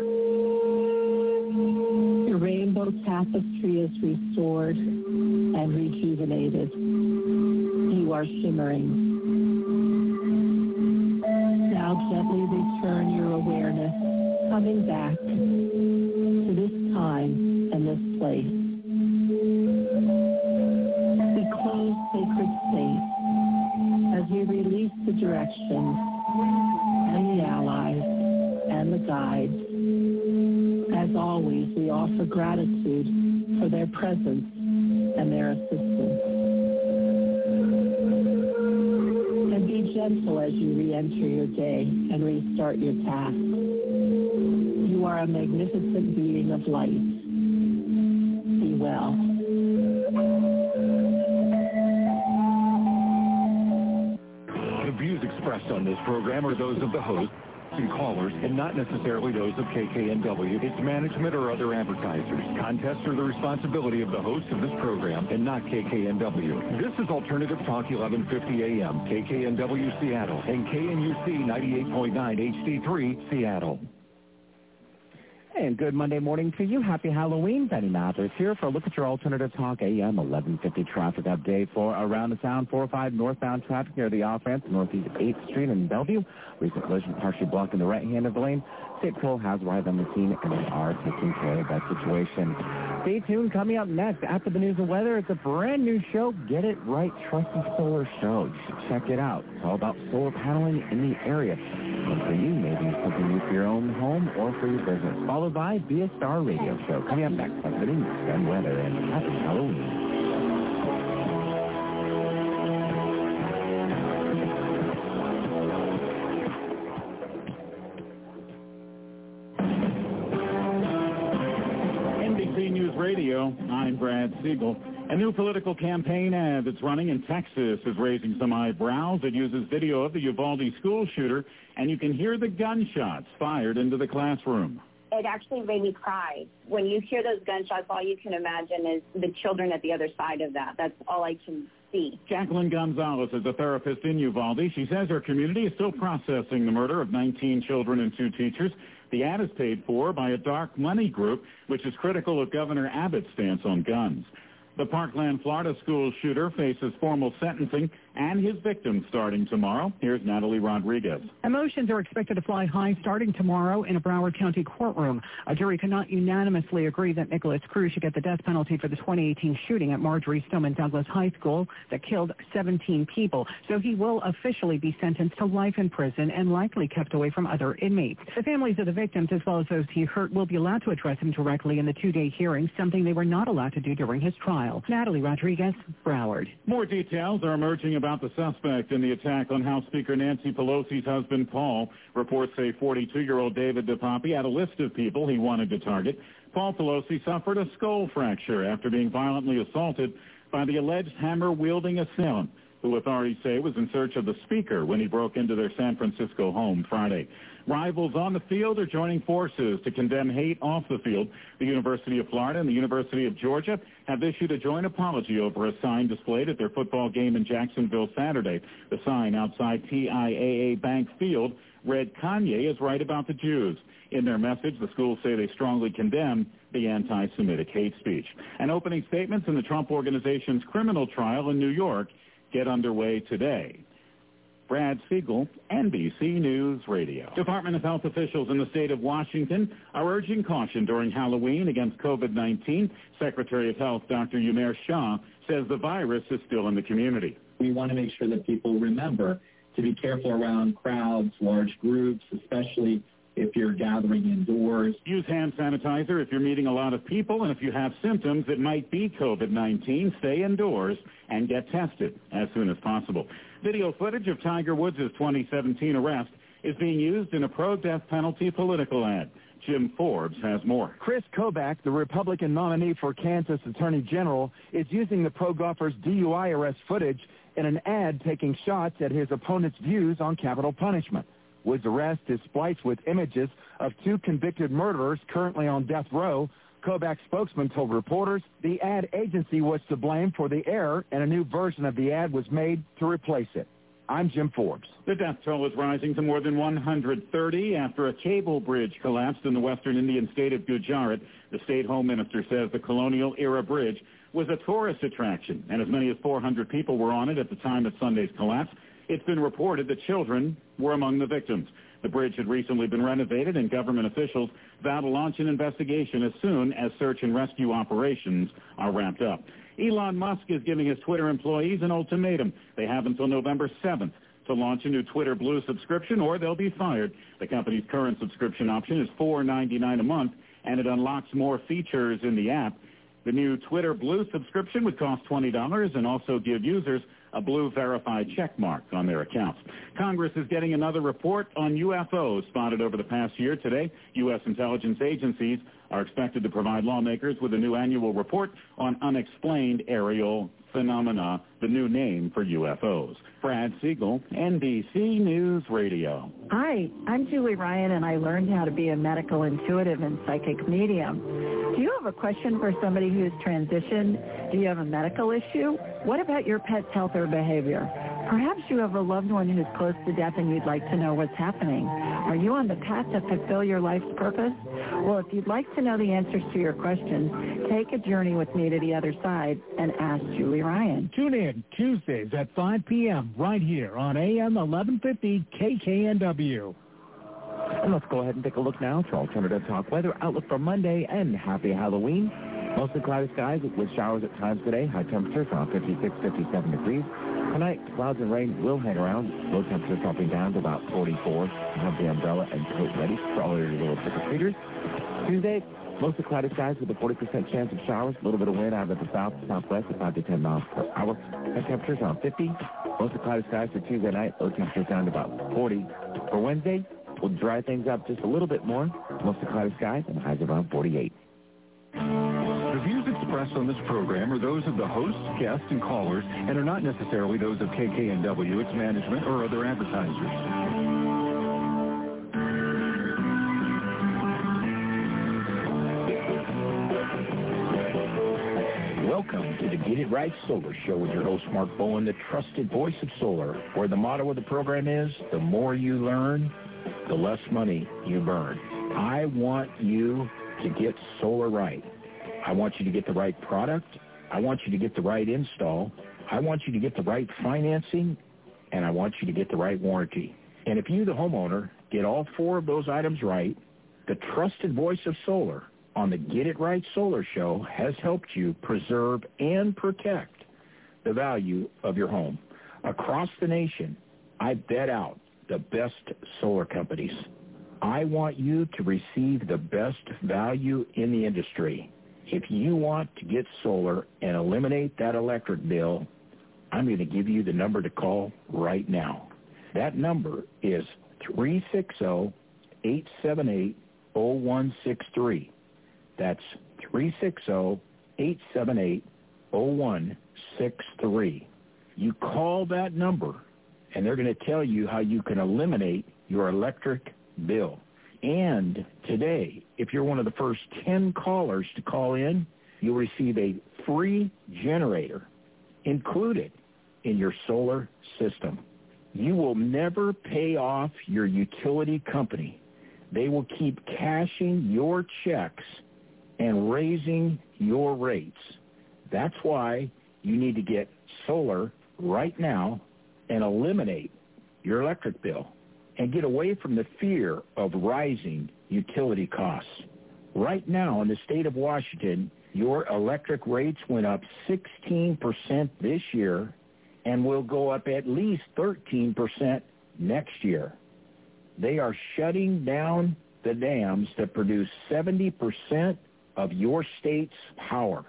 Your rainbow tapestry is restored and rejuvenated. You are shimmering. Now gently return your awareness, coming back to this time and this place. We close sacred space as we release the directions and the allies and the guides. As always, we offer gratitude for their presence and their assistance. And be gentle as you re-enter your day and restart your task. You are a magnificent being of light. Be well. The views expressed on this program are those of the host and callers, and not necessarily those of K K N W, its management, or other advertisers. Contests are the responsibility of the host of this program and not K K N W. This is Alternative Talk eleven fifty A M, K K N W Seattle, and K N U C ninety-eight point nine H D three Seattle. And good Monday morning to you. Happy Halloween. Benny Mathers here for a look at your Alternative Talk A M eleven fifty traffic update for around the town. four oh five northbound traffic near the off-ramp, Northeast eighth Street in Bellevue. Recent collision partially blocking the right hand of the lane. State Patrol has arrived on the scene and they are taking care of that situation. Stay tuned. Coming up next after the news and weather, it's a brand new show, Get It Right Trusted Solar Show. You should check it out. It's all about solar paneling in the area. And for you, maybe something new for your own home or for your business. Followed by Be a Star Radio Show. Coming up next after the news and weather, and happy Halloween. N B C News Radio, I'm Brad Siegel. A new political campaign ad that's running in Texas is raising some eyebrows. It uses video of the Uvalde school shooter, and you can hear the gunshots fired into the classroom. It actually made me cry. When you hear those gunshots, all you can imagine is the children at the other side of that. That's all I can see. Jacqueline Gonzalez is a therapist in Uvalde. She says her community is still processing the murder of nineteen children and two teachers. The ad is paid for by a dark money group, which is critical of Governor Abbott's stance on guns. The Parkland, Florida school shooter faces formal sentencing and his victim starting tomorrow. Here's Natalie Rodriguez. Emotions are expected to fly high starting tomorrow in a Broward County courtroom. A jury cannot unanimously agree that Nicholas Cruz should get the death penalty for the twenty eighteen shooting at Marjorie Stoneman Douglas High School that killed seventeen people. So he will officially be sentenced to life in prison and likely kept away from other inmates. The families of the victims, as well as those he hurt, will be allowed to address him directly in the two-day hearing, something they were not allowed to do during his trial. Natalie Rodriguez, Broward. More details are emerging about the suspect in the attack on House Speaker Nancy Pelosi's husband, Paul. Reports say forty-two-year-old David DePapi had a list of people he wanted to target. Paul Pelosi suffered a skull fracture after being violently assaulted by the alleged hammer-wielding assailant, who authorities say was in search of the speaker when he broke into their San Francisco home Friday. Rivals on the field are joining forces to condemn hate off the field. The University of Florida and the University of Georgia have issued a joint apology over a sign displayed at their football game in Jacksonville Saturday. The sign outside T I A A Bank Field read, "Kanye is right about the Jews." In their message, the schools say they strongly condemn the anti-Semitic hate speech. And opening statements in the Trump Organization's criminal trial in New York get underway today. Brad Siegel, N B C News Radio. Department of Health officials in the state of Washington are urging caution during Halloween against COVID nineteen. Secretary of Health Doctor Umair Shah says the virus is still in the community. We want to make sure that people remember to be careful around crowds, large groups, especially if you're gathering indoors. Use hand sanitizer if you're meeting a lot of people, and if you have symptoms that might be COVID nineteen, stay indoors and get tested as soon as possible. Video footage of Tiger Woods' twenty seventeen arrest is being used in a pro-death penalty political ad. Jim Forbes has more. Chris Kobach, the Republican nominee for Kansas Attorney General, is using the pro golfer's D U I arrest footage in an ad taking shots at his opponent's views on capital punishment. Woods' arrest is spliced with images of two convicted murderers currently on death row. Kobach's spokesman told reporters the ad agency was to blame for the error, and a new version of the ad was made to replace it. I'm Jim Forbes. The death toll is rising to more than one hundred thirty after a cable bridge collapsed in the western Indian state of Gujarat. The state home minister says the colonial-era bridge was a tourist attraction, and as many as four hundred people were on it at the time of Sunday's collapse. It's been reported that children were among the victims. The bridge had recently been renovated, and government officials vow to launch an investigation as soon as search and rescue operations are wrapped up. Elon Musk is giving his Twitter employees an ultimatum. They have until November seventh to launch a new Twitter Blue subscription, or they'll be fired. The company's current subscription option is four ninety-nine a month, and it unlocks more features in the app. The new Twitter Blue subscription would cost twenty dollars and also give users a blue verified check mark on their accounts. Congress is getting another report on U F Os spotted over the past year. Today, U S intelligence agencies are expected to provide lawmakers with a new annual report on unexplained aerial phenomena, the new name for U F Os. Brad Siegel, N B C News Radio. Hi, I'm Julie Ryan, and I learned how to be a medical intuitive and psychic medium. Do you have a question for somebody who's transitioned? Do you have a medical issue? What about your pet's health or behavior? Perhaps you have a loved one who's close to death and you'd like to know what's happening. Are you on the path to fulfill your life's purpose? Well, if you'd like to know the answers to your questions, take a journey with me to the other side and ask Julie Ryan. Tune in Tuesdays at five p.m. right here on A M eleven fifty K K N W. And let's go ahead and take a look now to Alternative Talk Weather Outlook for Monday, and happy Halloween. Mostly cloudy skies with showers at times today. High temperatures around fifty-six, fifty-seven degrees. Tonight, clouds and rain will hang around. Low temperatures dropping down to about forty-four. Have the umbrella and coat ready for all your little trick-or-treaters. Tuesday, mostly cloudy skies with a forty percent chance of showers. A little bit of wind out of the south to southwest at five to ten miles per hour. High temperatures around fifty. Mostly cloudy skies for Tuesday night. Low temperatures down to about forty. For Wednesday, we'll dry things up just a little bit more. Mostly cloudy skies and highs around forty-eight. The views expressed on this program are those of the hosts, guests, and callers, and are not necessarily those of K K N W, its management, or other advertisers. Welcome to the Get It Right Solar Show with your host, Mark Bowen, the trusted voice of solar, where the motto of the program is, the more you learn, the less money you burn. I want you to get solar right. I want you to get the right product. I want you to get the right install. I want you to get the right financing, and I want you to get the right warranty. And if you, the homeowner, get all four of those items right, the trusted voice of solar on the Get It Right Solar Show has helped you preserve and protect the value of your home. Across the nation, I bet out the best solar companies. I want you to receive the best value in the industry. If you want to get solar and eliminate that electric bill, I'm going to give you the number to call right now. That number is three six zero, eight seven eight, zero one six three. That's three six zero, eight seven eight, zero one six three. You call that number, and they're going to tell you how you can eliminate your electric bill. And today, if you're one of the first ten callers to call in, you'll receive a free generator included in your solar system. You will never pay off your utility company. They will keep cashing your checks and raising your rates. That's why you need to get solar right now and eliminate your electric bill and get away from the fear of rising utility costs. Right now in the state of Washington, your electric rates went up sixteen percent this year and will go up at least thirteen percent next year. They are shutting down the dams that produce seventy percent of your state's power.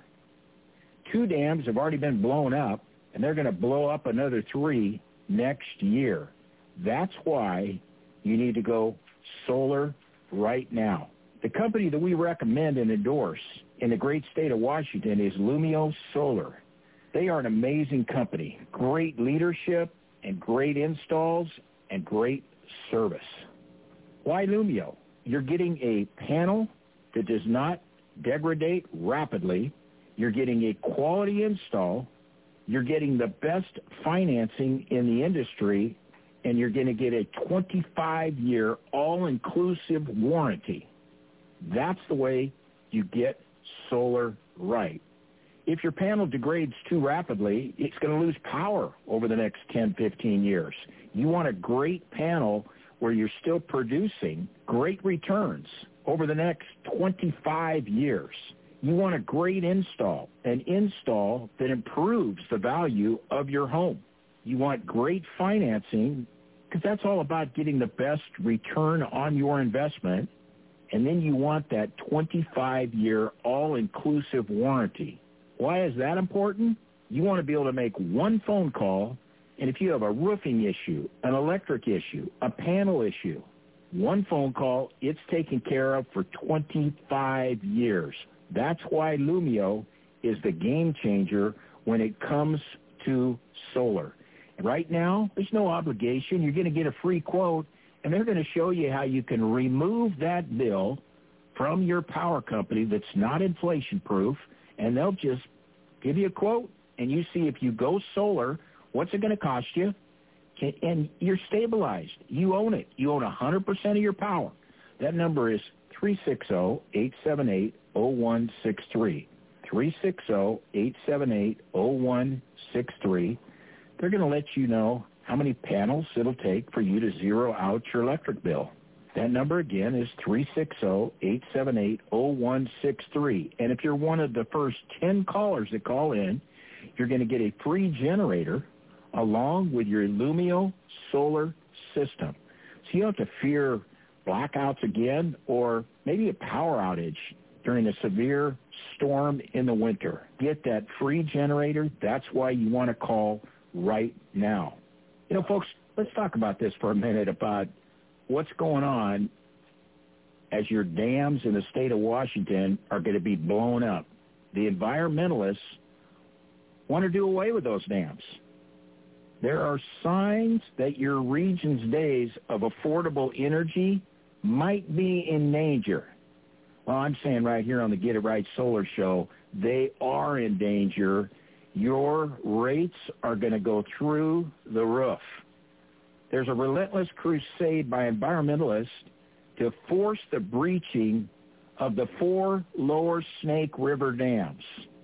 Two dams have already been blown up, and they're going to blow up another three next year. That's why you need to go solar right now. The company that we recommend and endorse in the great state of Washington is Lumio Solar. They are an amazing company, great leadership and great installs and great service. Why Lumio? You're getting a panel that does not degrade rapidly. You're getting a quality install, You're getting the best financing in the industry, and you're going to get a twenty-five year all-inclusive warranty. That's the way you get solar right. If your panel degrades too rapidly, it's going to lose power over the next ten, fifteen years. You want a great panel where you're still producing great returns over the next twenty-five years. You want a great install, an install that improves the value of your home. You want great financing, because that's all about getting the best return on your investment. And then you want that twenty-five year all-inclusive warranty. Why is that important? You want to be able to make one phone call, and if you have a roofing issue, an electric issue, a panel issue, one phone call, it's taken care of for twenty-five years. That's why Lumio is the game changer when it comes to solar. Right now, there's no obligation. You're going to get a free quote, and they're going to show you how you can remove that bill from your power company that's not inflation-proof, and they'll just give you a quote, and you see if you go solar, what's it going to cost you? And you're stabilized. You own it. You own one hundred percent of your power. That number is three six zero, eight seven eight, zero one six three. three six zero, eight seven eight, zero one six three. They're going to let you know how many panels it'll take for you to zero out your electric bill. That number again is three six zero, eight seven eight, zero one six three. And if you're one of the first ten callers that call in, you're going to get a free generator along with your Lumio solar system. So you don't have to fear blackouts again or maybe a power outage during a severe storm in the winter. Get that free generator. That's why you want to call right now. You know, folks, let's talk about this for a minute about what's going on as your dams in the state of Washington are going to be blown up. The environmentalists want to do away with those dams. There are signs that your region's days of affordable energy might be in danger. Well, I'm saying right here on the Get It Right Solar Show, they are in danger. Your rates are going to go through the roof. There's a relentless crusade by environmentalists to force the breaching of the four lower Snake River dams.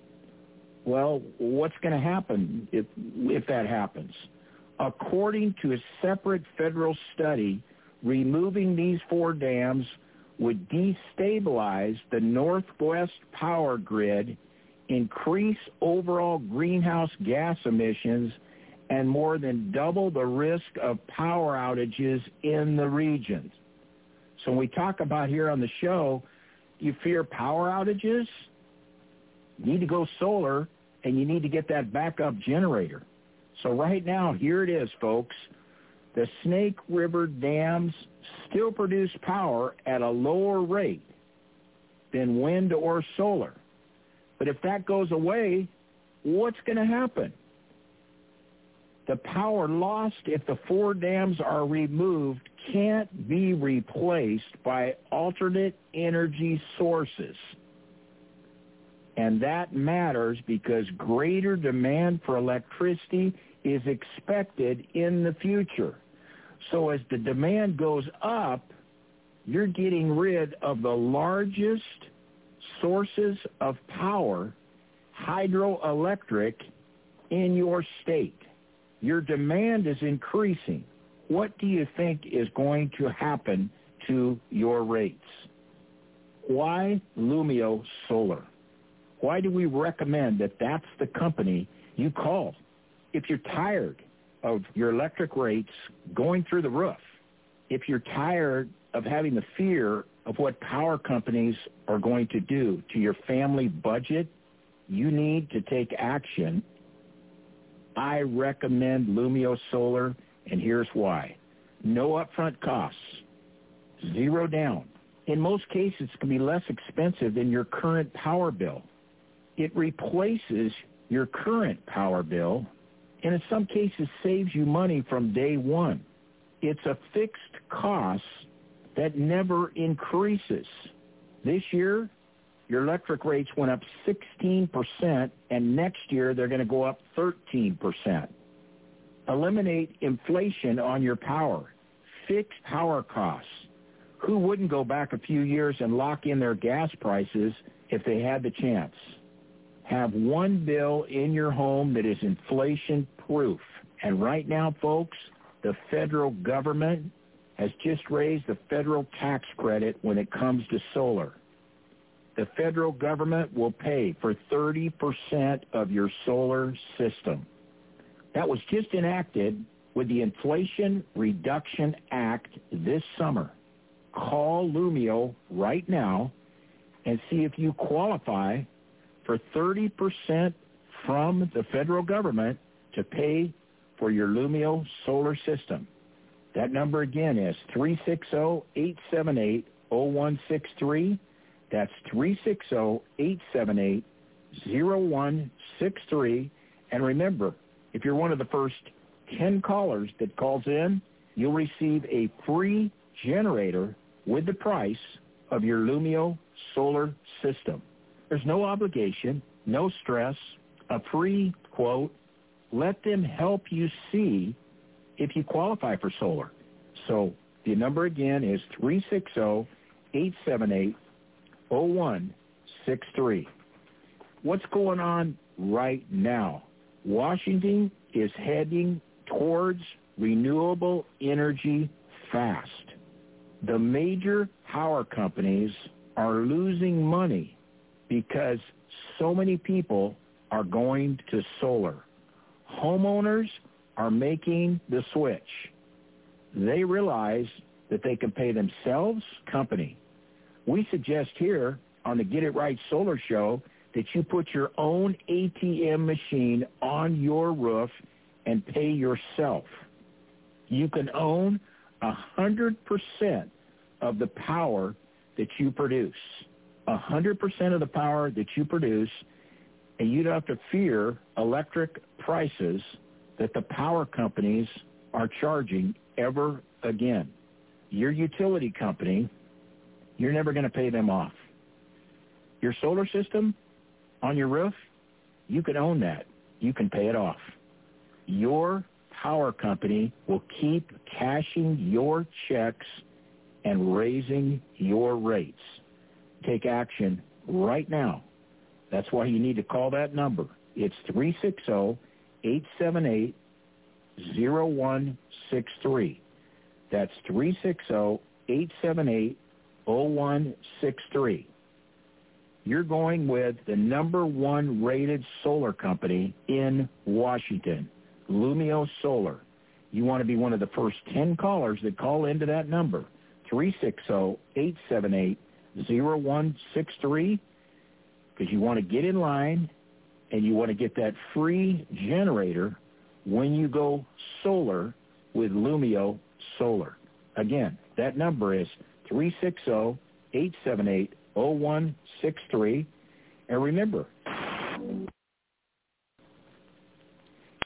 Well, what's going to happen if, if that happens? According to a separate federal study, removing these four dams would destabilize the Northwest power grid, increase overall greenhouse gas emissions, and more than double the risk of power outages in the region. So when we talk about here on the show, you fear power outages, you need to go solar, and you need to get that backup generator. So right now, here it is, folks. The Snake River dams still produce power at a lower rate than wind or solar. But if that goes away, what's going to happen? The power lost if the four dams are removed can't be replaced by alternate energy sources. And that matters because greater demand for electricity is expected in the future. So as the demand goes up, you're getting rid of the largest sources of power, hydroelectric, in your state. Your demand is increasing. What do you think is going to happen to your rates? Why Lumio Solar? Why do we recommend that that's the company you call? If you're tired of your electric rates going through the roof, if you're tired of having the fear of what power companies are going to do to your family budget, you need to take action. I recommend Lumio Solar, and here's why. No upfront costs, zero down. In most cases, it can be less expensive than your current power bill. It replaces your current power bill, and in some cases saves you money from day one. It's a fixed cost that never increases. This year, your electric rates went up sixteen percent, and next year they're going to go up thirteen percent. Eliminate inflation on your power. Fix power costs. Who wouldn't go back a few years and lock in their gas prices if they had the chance? Have one bill in your home that is inflation-proof. And right now, folks, the federal government has just raised the federal tax credit when it comes to solar. The federal government will pay for thirty percent of your solar system. That was just enacted with the Inflation Reduction Act this summer. Call Lumio right now and see if you qualify for thirty percent from the federal government to pay for your Lumio solar system. That number again is three six zero, eight seven eight, zero one six three. That's three six zero, eight seven eight, zero one six three. And remember, if you're one of the first ten callers that calls in, you'll receive a free generator with the price of your Lumio solar system. There's no obligation, no stress, a free quote. Let them help you see if you qualify for solar. So the number again is three six zero, eight seven eight, zero one six three. What's going on right now? Washington is heading towards renewable energy fast. The major power companies are losing money because so many people are going to solar. Homeowners are making the switch. They realize that they can pay themselves company. We suggest here on the Get It Right Solar Show that you put your own A T M machine on your roof and pay yourself. You can own one hundred percent of the power that you produce. one hundred percent of the power that you produce, and you don't have to fear electric prices that the power companies are charging ever again. Your utility company, you're never going to pay them off. Your solar system on your roof, you can own that. You can pay it off. Your power company will keep cashing your checks and raising your rates. Take action right now. That's why you need to call that number. It's three six zero, eight seven eight, zero one six three. That's three six zero, eight seven eight, zero one six three. You're going with the number one rated solar company in Washington, Lumio Solar. You want to be one of the first ten callers that call into that number, three six zero, eight seven eight, zero one six three, because you want to get in line and you want to get that free generator when you go solar with Lumio Solar. Again, that number is three six zero, eight seven eight, zero one six three. And remember,